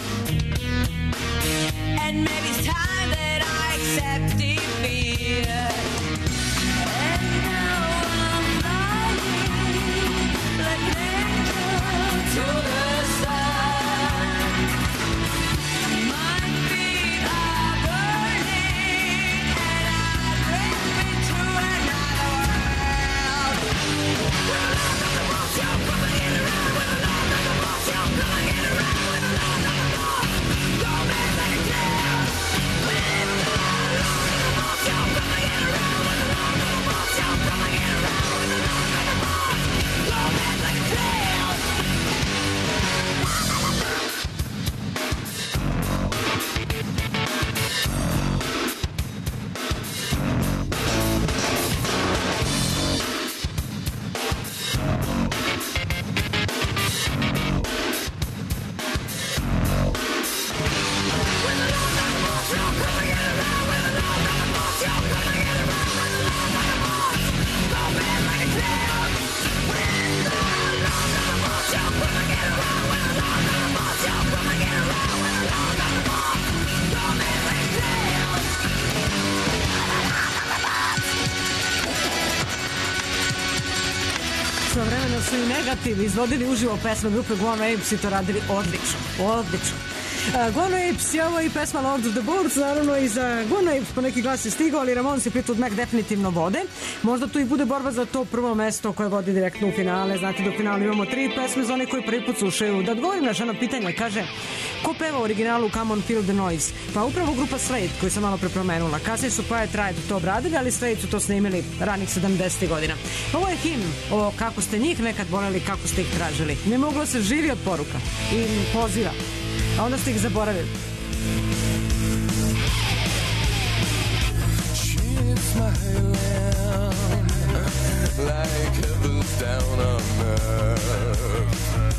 And maybe it's time that I accept defeat. And now I'm flying like an angel to the sun. My feet are burning and I bring me to another world. With a love of the boss, you're coming in around. With a love of the boss, you're coming in around. With a love of the boss, don't make any clear. With the love of the boss, you're coming in around. With a love of the boss, you're coming in around. With a love of the boss, don't make any clear. Svojevremeno su i Negativ izvodili uživo pesme grupe Gone Apes i to radili odlično, odlično. Gone Apes je ovo i pesma Lords of the Boards, naravno i za Gone Apes po neki glas je stigao, ali Ramones i Fleetwood Mac definitivno vode. Možda tu i bude borba za to prvo mesto koje vodi direktno u finale. Znate da u finalu imamo 3 pesme za one koji prvi put slušaju. Da odgovorim na ženo pitanje, kaže, ko peva u originalu Come on Feel the Noise? Pa upravo grupa Slade, koju sam malo prepromenula. Kasnije su Quiet Riot to obradili, ali Slade su to snimili ranih 70. godina. Ovo je himn o kako ste njih nekad voleli, kako ste ih tražili. Ne moglo se živi od poruka i poziva. A onda ste ih zaboravili. She's my lamb, like heaven's down on earth.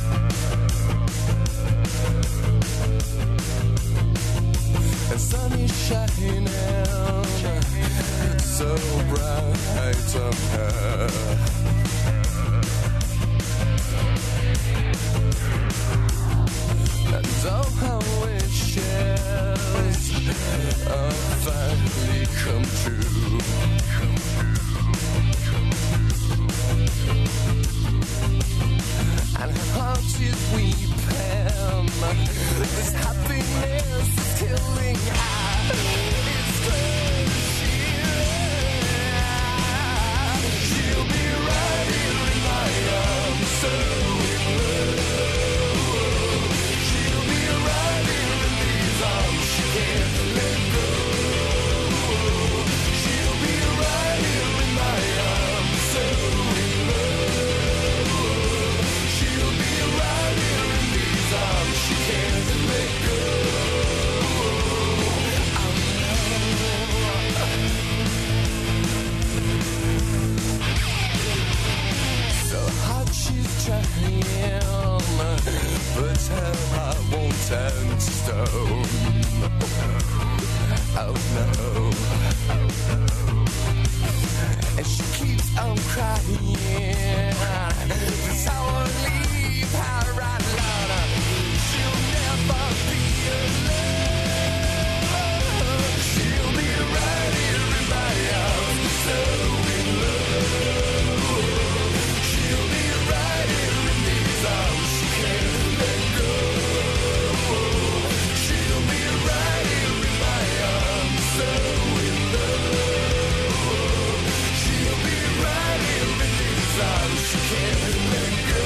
And sun is shining so bright on her. And all her wishes finally come true. And her heart is weeping. This happiness is killing turned to stone. Oh no. And she keeps on crying. So I'll leave her alone. She'll never be alone. She'll be right here in my arms, so in love. She'll be right here in these arms, she can't let go. She'll be right here in my arms, so in love. She'll be right here in these arms, she can't let go.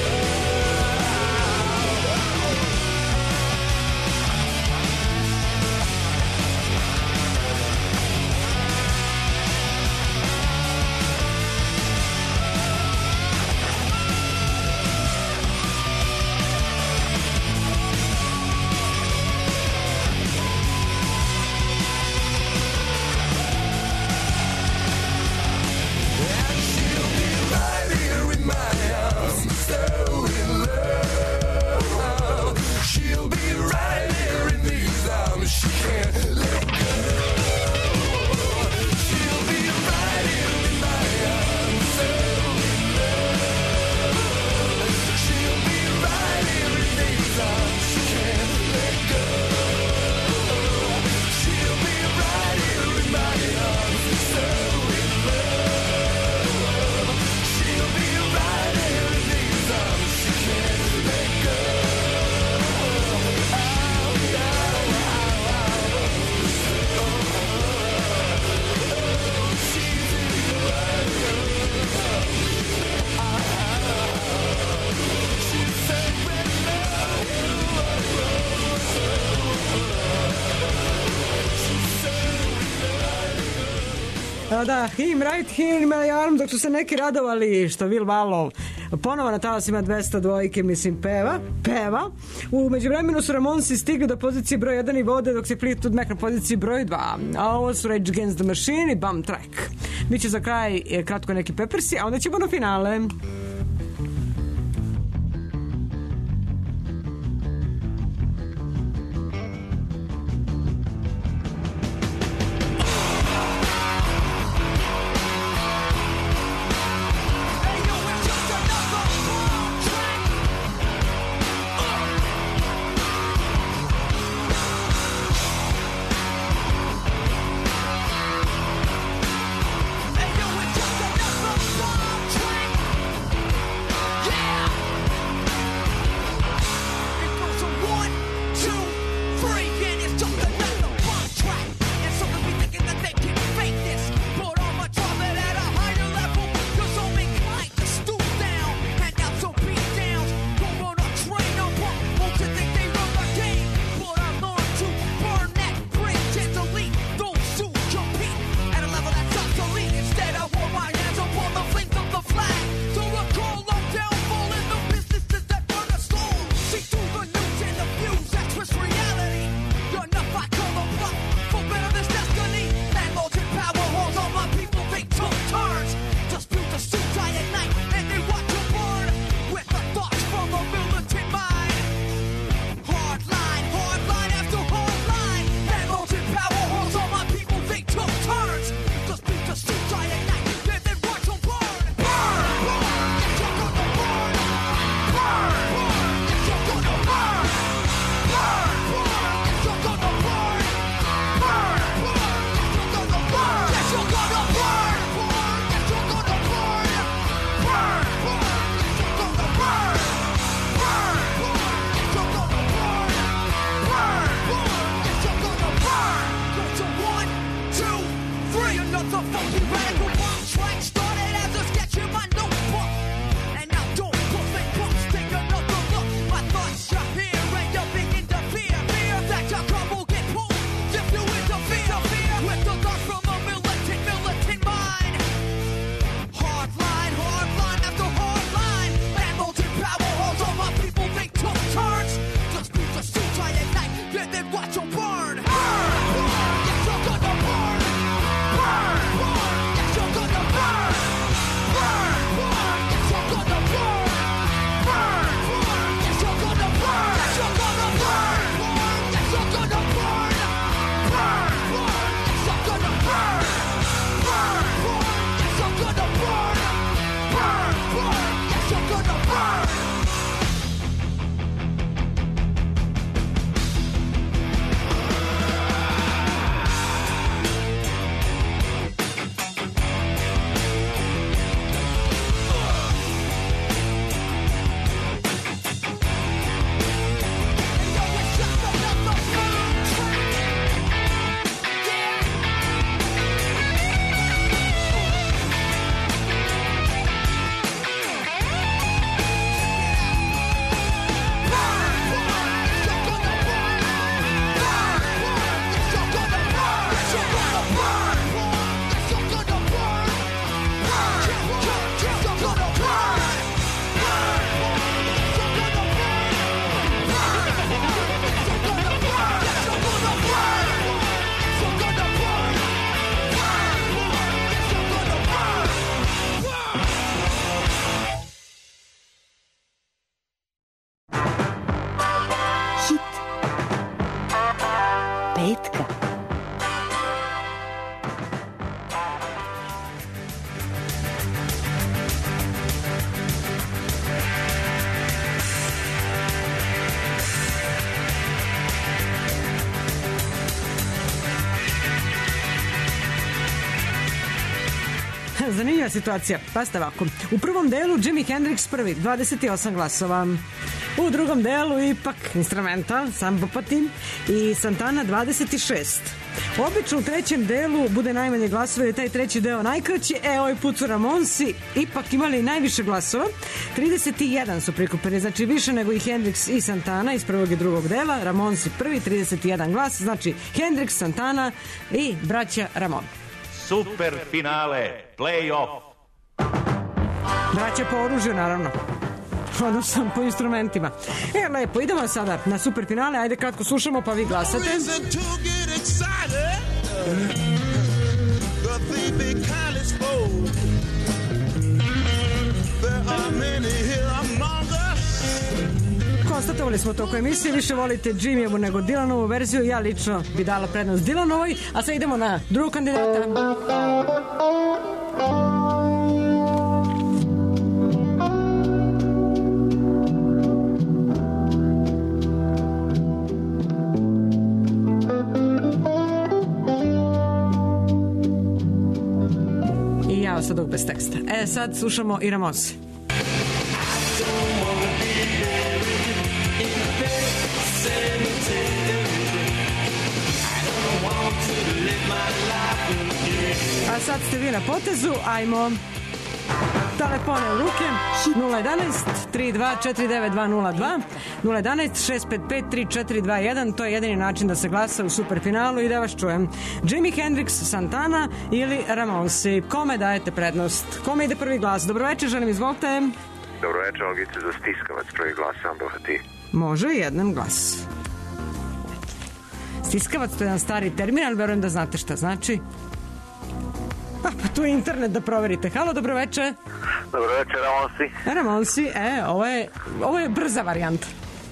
Da, Him Right Here in My Arms, dok su se neki radovali što Will Wallow ponovo na talasima 202, mislim, peva. U međuvremenu su Ramonsi stigli do pozicije broj 1 i vode, dok se Fleetwood Mac na poziciji broj 2. A ovo su Rage Against the Machine i Bum Track. Biće za kraj kratko neki Peppersi, a onda ćemo na finale. Hey, yo, it's just another song track. zanimljiva situacija. Pazite ovako. U prvom delu Jimi Hendrix prvi, 28 glasova. U drugom delu ipak instrumental, Sambo Patim i Santana 26. Obično u trećem delu bude najmanje glasova jer je taj treći deo najkraći. Ovaj put su Ramonsi ipak imali najviše glasova. 31 su prikupili, znači više nego i Hendrix i Santana iz prvog i drugog dela. Ramonsi prvi, 31 glas, znači Hendrix, Santana i braća Ramon. Super finale, play-off. Braća po oružju, naravno. Odnosno po instrumentima. Lepo, idemo sada na super finale. Ajde kratko slušamo pa vi glasate. Reason to get excited. The thief kindly spoke. There are many here among us. Konstatovali smo toliko emisije, više volite Jimmyevu nego Dylanovu verziju. Ja lično bi dala prednost Dylanovoj. A sad idemo na drugog kandidata. Sad bez teksta. Sad slušamo i Ramonsi. A sad ste vi na potezu, ajmo. Telefone u ruke 011 32 49 202 011 655 3421. To je jedini način da se glasa u superfinalu i da vas čujem. Jimi Hendrix, Santana ili Ramonsi. Kome dajete prednost? Kome ide prvi glas? Dobroveče, želim, izvolite. Dobroveče, Olgice, za stiskavac prvi glas, Sambo ti. Može jedan glas. Stiskavac, to je jedan stari termin, ali verujem da znate šta znači. Pa tu je internet da proverite. Halo, dobroveče. Dobroveče, Ramonsi. Ramonsi, ovo je brza varijanta.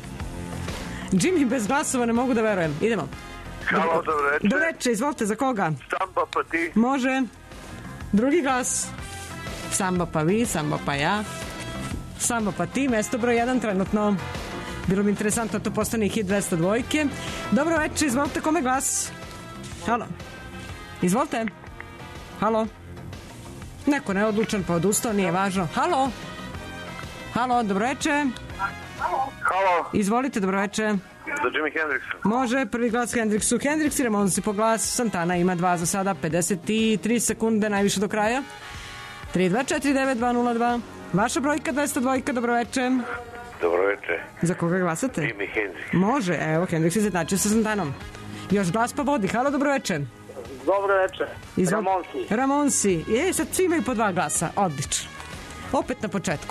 Jimmy bez glasova, ne mogu da verujem. Idemo. Halo, dobroveče. Dobroveče, izvolite, za koga? Samba pa ti. Može. Drugi glas. Samba pa vi, samba pa ja. Samba pa ti, mesto broj 1 trenutno. Bilo mi interesantno, to postane i hit 202. Dobroveče, izvolite, kome glas? Halo. Izvolite. Halo? Neko neodlučan pa odustao, nije važno. Halo? Halo, dobroveče. Halo. Izvolite, dobroveče. Za Jimi Hendrixa. Može, prvi glas Hendrixu. Hendrix i Ramonsi po glas. Santana ima 2 za sada, 53 sekunde, najviše do kraja. 3249202. Vaša brojka 202, dobroveče. Dobroveče. Za koga glasate? Jimi Hendrix. Može, evo, Hendrix se značio sa Santanom. Još glas pa vodi. Halo, dobroveče. Dobroveče. Ramonsi. Ramonsi. Sad svi imaju po 2 glasa. Odlično. Opet na početku.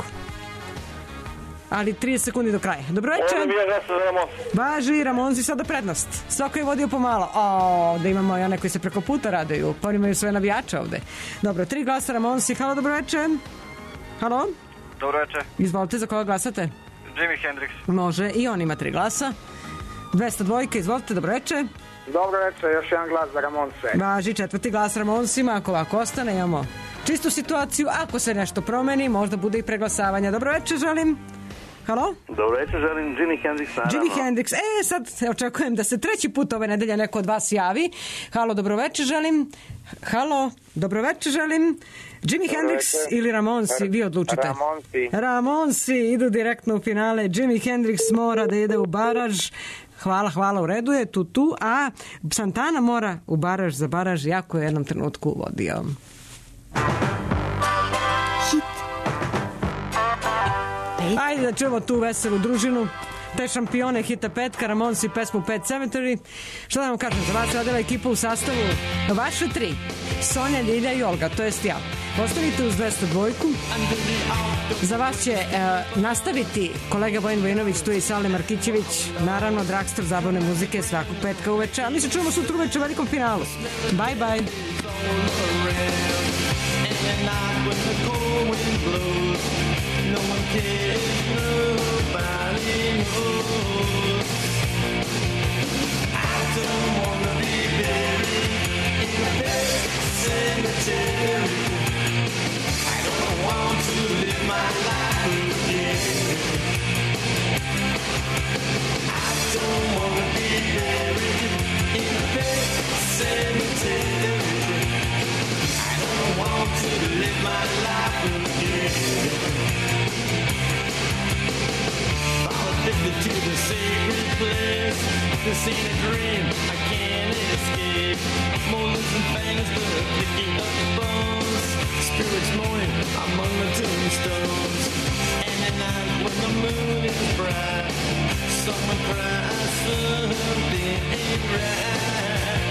Ali 30 sekundi do kraja. Dobroveče. Ovo mi je glasa za Ramonsi. Važi, Ramonsi sada prednost. Svako je vodio pomalo. Da imamo i one koji se preko puta raduju. Pa oni imaju sve navijače ovde. Dobro, 3 glasa Ramonsi. Halo, dobroveče. Halo? Dobroveče. Izvolite, za koga glasate? Jimi Hendrix. Može, i on ima 3 glasa. 202, izvolite, dobroveče. Dobroveče, još jedan glas za Ramonse. Važi, 4. glas Ramonsima. Ako ovako ostane, imamo čistu situaciju. Ako se nešto promeni, možda bude i preglasavanja. Dobroveče, želim. Halo? Dobroveče, želim Jimi Hendrix, naravno. Jimi Hendrix. Sad očekujem da se treći put ove nedelje neko od vas javi. Halo, dobroveče, želim. Halo, dobroveče, želim. Jimi Hendrix ili Ramonsi, vi odlučite. Ramonsi. Ramonsi idu direktno u finale. Jimi Hendrix mora da ide u baraž. Hvala, u redu je, tu, a Santana mora u baraž za baraž, jako je u jednom trenutku vodio. Hit. Ajde da čujemo tu veselu družinu, te šampione hita petka, Ramonsi, pesmu Pet Sematary. Šta da vam kažem, za vas je odela ekipa u sastavu vaše 3, Sonja, Ljilja i Olga, to jest ja. Ostanite uz 202. Za vas će nastaviti kolega Vojin Vojinović, tu je i Sale Markićević, naravno Dragstor zabavne muzike svakog petka uveče, a mi se čujemo sutra uveče u velikom finalu. Bye, bye. Want to live my life again. I don't want to be buried in a pet cemetery. I don't want to live place. This ain't a dream, I can't escape. Molars and fangs, the picking up bones. Spirits moaning among the tombstones. And at night when the moon is bright, someone cries something ain't right.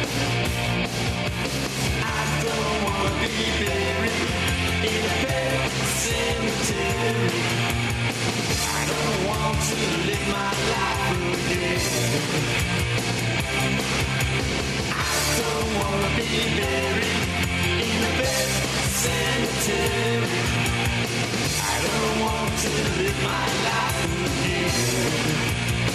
I don't wanna be buried in a pet cemetery. I don't want to live my life again. I don't wanna be buried in a pet cemetery. I don't want to live my life again.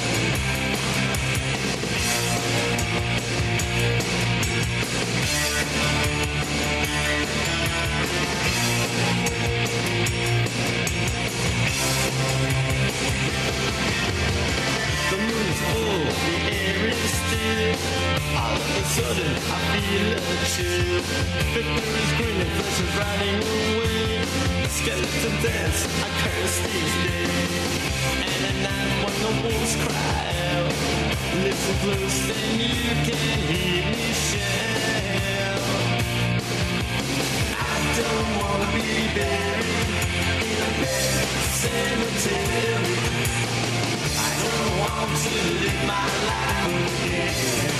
The moon is full, the air is still. All of a sudden, I feel a chill. Victor is grinning, flesh is riding away. Skeleton dance, I curse these days. And at night when the wolves cry out, listen close and you can hear me shout. I don't wanna be buried in a pet cemetery. I don't want to live my life again.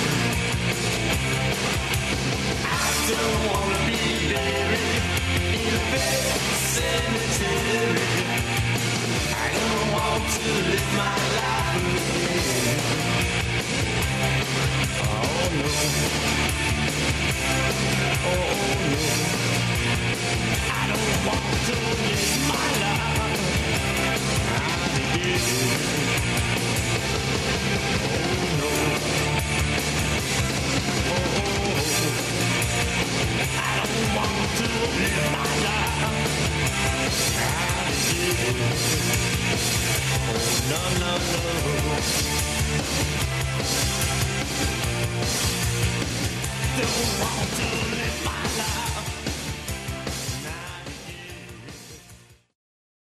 I don't wanna be buried in a pet cemetery. I don't want to live my life again. Oh no. Oh no. I don't want to live my life again. Oh no. Oh, I don't want to live my life again. Oh no, no, no. Don't want